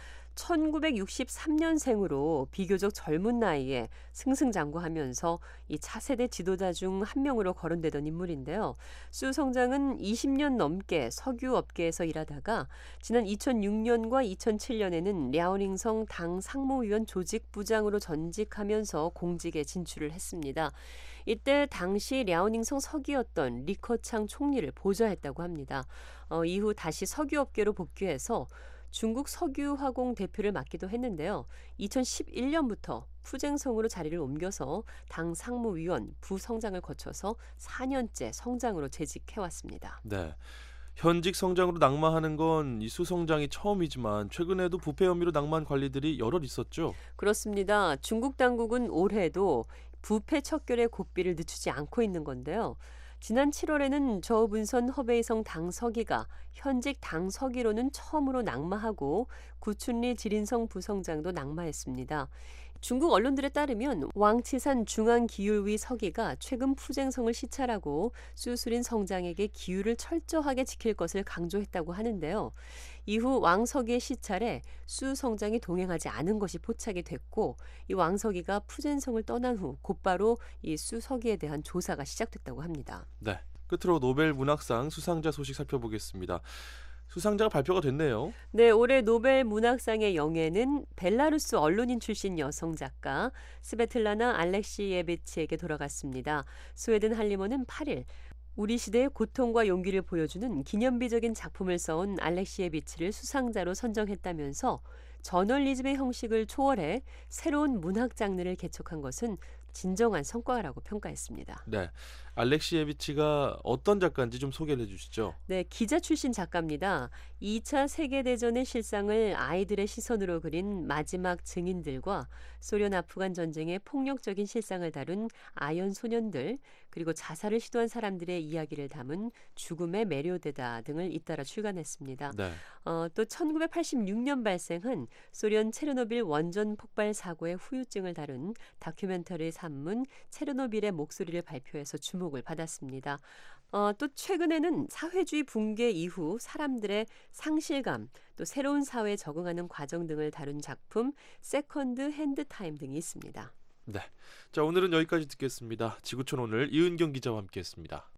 1963년생으로 비교적 젊은 나이에 승승장구하면서 이 차세대 지도자 중 한 명으로 거론되던 인물인데요. 수 성장은 20년 넘게 석유 업계에서 일하다가 지난 2006년과 2007년에는 랴오닝성 당 상무위원 조직부장으로 전직하면서 공직에 진출을 했습니다. 이때 당시 랴오닝성 서기였던 리커창 총리를 보좌했다고 합니다. 이후 다시 석유업계로 복귀해서 중국 석유화공 대표를 맡기도 했는데요. 2011년부터 푸쟁성으로 자리를 옮겨서 당 상무위원, 부성장을 거쳐서 4년째 성장으로 재직해왔습니다. 네. 현직 성장으로 낙마하는 건 이 수 성장이 처음이지만 최근에도 부패 혐의로 낙마한 관리들이 여럿 있었죠. 그렇습니다. 중국 당국은 올해도 부패 척결의 고삐를 늦추지 않고 있는 건데요. 지난 7월에는 저우분선 허베이성 당 서기가 현직 당 서기로는 처음으로 낙마하고 구춘리 지린성 부성장도 낙마했습니다. 중국 언론들에 따르면 왕치산 중앙기율위 서기가 최근 푸쟁성을 시찰하고 수술인 성장에게 기율을 철저하게 지킬 것을 강조했다고 하는데요. 이후 왕 서기의 시찰에 수 성장이 동행하지 않은 것이 포착이 됐고 이 왕 서기가 푸쟁성을 떠난 후 곧바로 이 수 서기에 대한 조사가 시작됐다고 합니다. 네. 끝으로 노벨 문학상 수상자 소식 살펴보겠습니다. 수상자가 발표가 됐네요. 네, 올해 노벨 문학상의 영예는 벨라루스 언론인 출신 여성 작가 스베틀라나 알렉시예비치에게 돌아갔습니다. 스웨덴 할리머는 8일 우리 시대의 고통과 용기를 보여주는 기념비적인 작품을 써온 알렉시예비치를 수상자로 선정했다면서 저널리즘의 형식을 초월해 새로운 문학 장르를 개척한 것은 진정한 성과라고 평가했습니다. 네, 알렉시예비치가 어떤 작가인지 좀 소개를 해주시죠. 네, 기자 출신 작가입니다. 2차 세계대전의 실상을 아이들의 시선으로 그린 마지막 증인들과 소련 아프간 전쟁의 폭력적인 실상을 다룬 아연 소년들, 그리고 자살을 시도한 사람들의 이야기를 담은 죽음의 매료되다 등을 잇따라 출간했습니다. 네. 또 1986년 발생한 소련 체르노빌 원전 폭발 사고의 후유증을 다룬 다큐멘터리 산문 체르노빌의 목소리를 발표해서 주목을 받았습니다. 또 최근에는 사회주의 붕괴 이후 사람들의 상실감, 또 새로운 사회에 적응하는 과정 등을 다룬 작품 세컨드 핸드 타임 등이 있습니다. 네, 자 오늘은 여기까지 듣겠습니다. 지구촌 오늘 이은경 기자와 함께했습니다.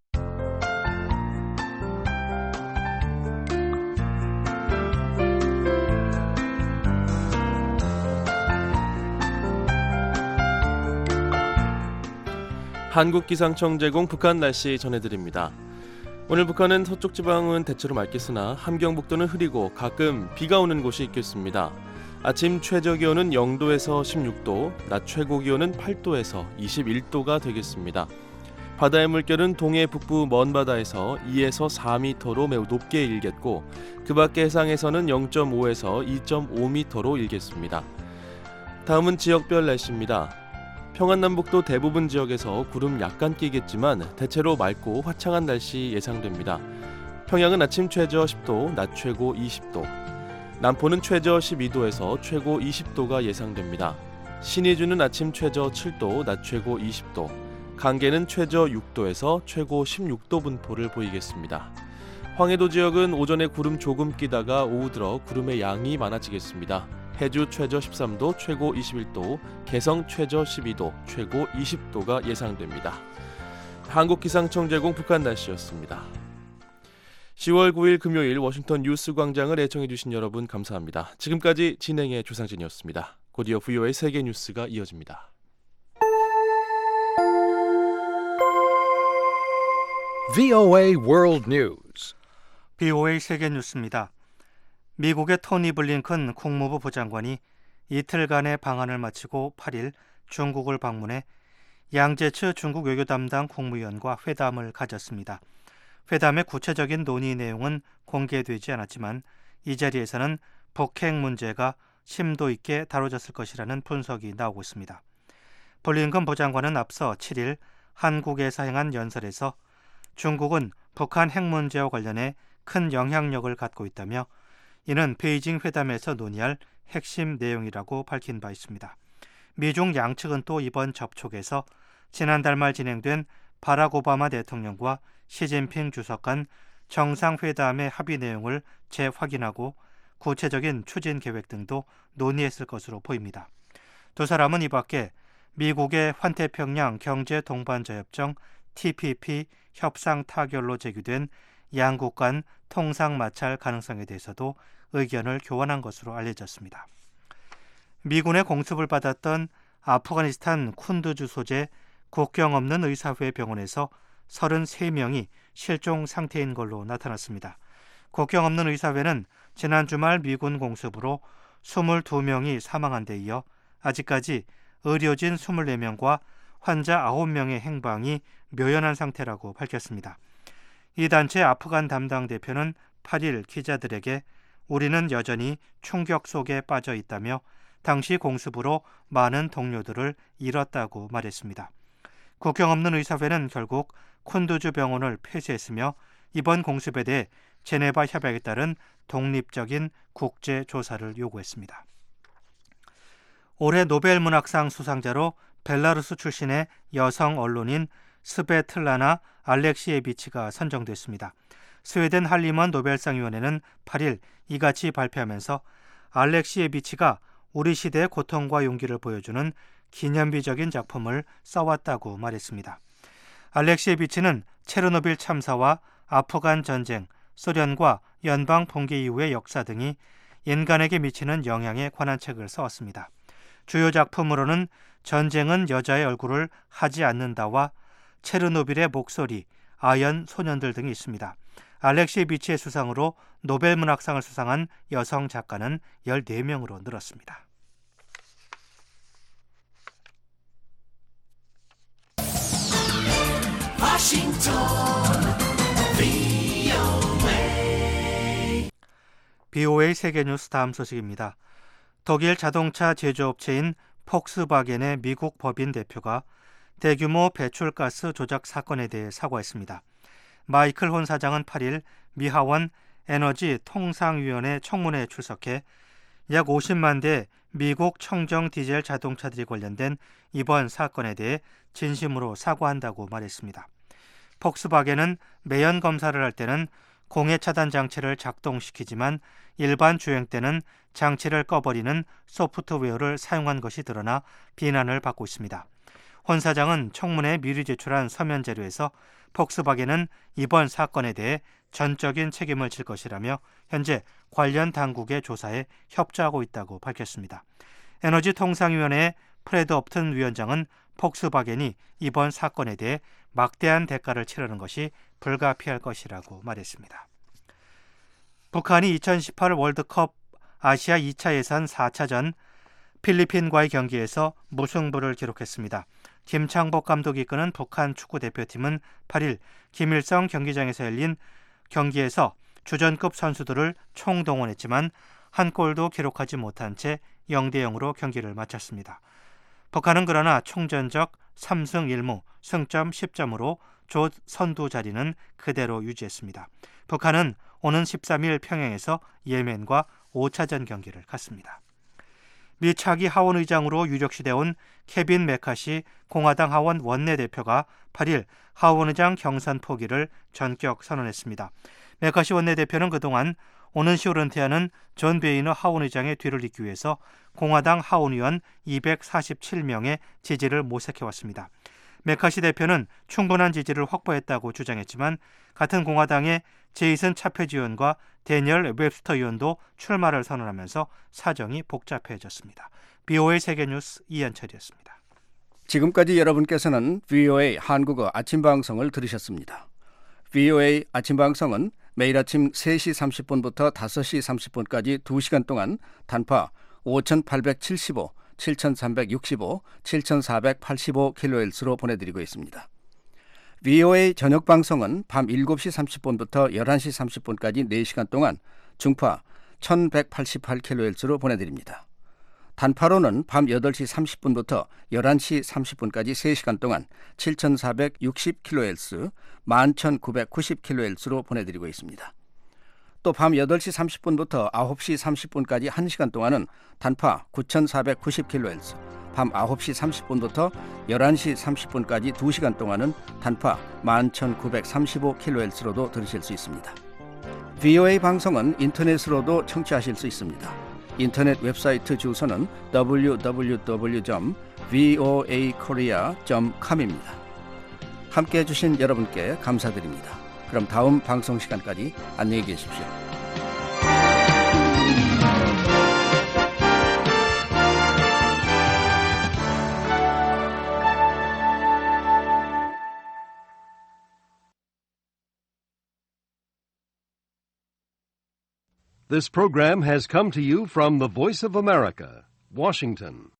한국기상청 제공 북한 날씨 전해드립니다. 오늘 북한은 서쪽 지방은 대체로 맑겠으나 함경북도는 흐리고 가끔 비가 오는 곳이 있겠습니다. 아침 최저기온은 0도에서 16도, 낮 최고기온은 8도에서 21도가 되겠습니다. 바다의 물결은 동해 북부 먼 바다에서 2에서 4m로 매우 높게 일겠고 그 밖의 해상에서는 0.5에서 2.5m로 일겠습니다. 다음은 지역별 날씨입니다. 평안남북도 대부분 지역에서 구름 약간 끼겠지만 대체로 맑고 화창한 날씨 예상됩니다. 평양은 아침 최저 10도, 낮 최고 20도. 남포는 최저 12도에서 최고 20도가 예상됩니다. 신의주는 아침 최저 7도, 낮 최고 20도. 강계는 최저 6도에서 최고 16도 분포를 보이겠습니다. 황해도 지역은 오전에 구름 조금 끼다가 오후 들어 구름의 양이 많아지겠습니다. 해주 최저 13도, 최고 21도, 개성 최저 12도, 최고 20도가 예상됩니다. 한국기상청 제공 북한 날씨였습니다. 10월 9일 금요일 워싱턴 뉴스 광장을 애청해 주신 여러분 감사합니다. 지금까지 진행의 조상진이었습니다. 곧이어 VOA 세계 뉴스가 이어집니다. VOA World News. VOA 세계 뉴스입니다. 미국의 토니 블링컨 국무부 부장관이 이틀간의 방한을 마치고 8일 중국을 방문해 양제츠 중국 외교 담당 국무위원과 회담을 가졌습니다. 회담의 구체적인 논의 내용은 공개되지 않았지만 이 자리에서는 북핵 문제가 심도 있게 다뤄졌을 것이라는 분석이 나오고 있습니다. 블링컨 부장관은 앞서 7일 한국에서 행한 연설에서 중국은 북한 핵 문제와 관련해 큰 영향력을 갖고 있다며 이는 베이징 회담에서 논의할 핵심 내용이라고 밝힌 바 있습니다. 미중 양측은 또 이번 접촉에서 지난달 말 진행된 바락 오바마 대통령과 시진핑 주석 간 정상회담의 합의 내용을 재확인하고 구체적인 추진 계획 등도 논의했을 것으로 보입니다. 두 사람은 이 밖에 미국의 환태평양 경제동반자협정 TPP 협상 타결로 제기된 양국 간 통상 마찰 가능성에 대해서도 의견을 교환한 것으로 알려졌습니다. 미군의 공습을 받았던 아프가니스탄 쿤두즈 소재 국경 없는 의사회 병원에서 33명이 실종 상태인 걸로 나타났습니다. 국경 없는 의사회는 지난 주말 미군 공습으로 22명이 사망한 데 이어 아직까지 의료진 24명과 환자 9명의 행방이 묘연한 상태라고 밝혔습니다. 이 단체 아프간 담당 대표는 8일 기자들에게 우리는 여전히 충격 속에 빠져 있다며 당시 공습으로 많은 동료들을 잃었다고 말했습니다. 국경 없는 의사회는 결국 쿤두즈 병원을 폐쇄했으며 이번 공습에 대해 제네바 협약에 따른 독립적인 국제 조사를 요구했습니다. 올해 노벨 문학상 수상자로 벨라루스 출신의 여성 언론인 스베틀라나 알렉시에비치가 선정됐습니다. 스웨덴 할리먼 노벨상위원회는 8일 이같이 발표하면서 알렉시에비치가 우리 시대의 고통과 용기를 보여주는 기념비적인 작품을 써왔다고 말했습니다. 알렉시에비치는 체르노빌 참사와 아프간 전쟁, 소련과 연방 붕괴 이후의 역사 등이 인간에게 미치는 영향에 관한 책을 써왔습니다. 주요 작품으로는 전쟁은 여자의 얼굴을 하지 않는다와 체르노빌의 목소리, 아연 소년들 등이 있습니다. 알렉시에비치의 수상으로 노벨 문학상을 수상한 여성 작가는 14명으로 늘었습니다. BOA 세계뉴스 다음 소식입니다. 독일 자동차 제조업체인 폭스바겐의 미국 법인 대표가 대규모 배출가스 조작 사건에 대해 사과했습니다. 마이클 혼 사장은 8일 미 하원 에너지 통상위원회 청문회에 출석해 약 50만 대 미국 청정 디젤 자동차들이 관련된 이번 사건에 대해 진심으로 사과한다고 말했습니다. 폭스바겐은 매연 검사를 할 때는 공해 차단 장치를 작동시키지만 일반 주행 때는 장치를 꺼버리는 소프트웨어를 사용한 것이 드러나 비난을 받고 있습니다. 혼 사장은 청문회에 미리 제출한 서면 자료에서 폭스바겐은 이번 사건에 대해 전적인 책임을 질 것이라며 현재 관련 당국의 조사에 협조하고 있다고 밝혔습니다. 에너지통상위원회의 프레드 업튼 위원장은 폭스바겐이 이번 사건에 대해 막대한 대가를 치르는 것이 불가피할 것이라고 말했습니다. 북한이 2018 월드컵 아시아 2차 예선 4차전 필리핀과의 경기에서 무승부를 기록했습니다. 김창복 감독이 이끄는 북한 축구대표팀은 8일 김일성 경기장에서 열린 경기에서 주전급 선수들을 총동원했지만 한 골도 기록하지 못한 채 0대0으로 경기를 마쳤습니다. 북한은 그러나 총전적 3승 1무, 승점 10점으로 조 선두 자리는 그대로 유지했습니다. 북한은 오는 13일 평양에서 예멘과 5차전 경기를 갖습니다. 미 차기 하원 의장으로 유력시되온 케빈 메카시 공화당 하원 원내대표가 8일 하원 의장 경선 포기를 전격 선언했습니다. 메카시 원내대표는 그동안 오는 10월 은퇴하는 존 베이너 하원 의장의 뒤를 잇기 위해서 공화당 하원 의원 247명의 지지를 모색해왔습니다. 메카시 대표는 충분한 지지를 확보했다고 주장했지만 같은 공화당의 제이슨 차페지 의원과 데니얼 웹스터 의원도 출마를 선언하면서 사정이 복잡해졌습니다. BOA 세계뉴스 이한철이었습니다. 지금까지 여러분께서는 VOA 한국어 아침방송을 들으셨습니다. VOA 아침방송은 매일 아침 3시 30분부터 5시 30분까지 2시간 동안 단파 5875, 7365, 7485kHz로 보내드리고 있습니다. VOA 저녁 방송은 밤 7시 30분부터 11시 30분까지 4시간 동안 중파 1188kHz로 보내드립니다. 단파로는 밤 8시 30분부터 11시 30분까지 3시간 동안 7460kHz, 11990kHz로 보내드리고 있습니다. 또 밤 8시 30분부터 9시 30분까지 1시간 동안은 단파 9490kHz, 밤 9시 30분부터 11시 30분까지 2시간 동안은 단파 11935kHz로도 들으실 수 있습니다. VOA 방송은 인터넷으로도 청취하실 수 있습니다. 인터넷 웹사이트 주소는 www.voakorea.com입니다. 함께해 주신 여러분께 감사드립니다. 그럼 다음 방송 시간까지 안녕히 계십시오. This program has come to you from the Voice of America, Washington.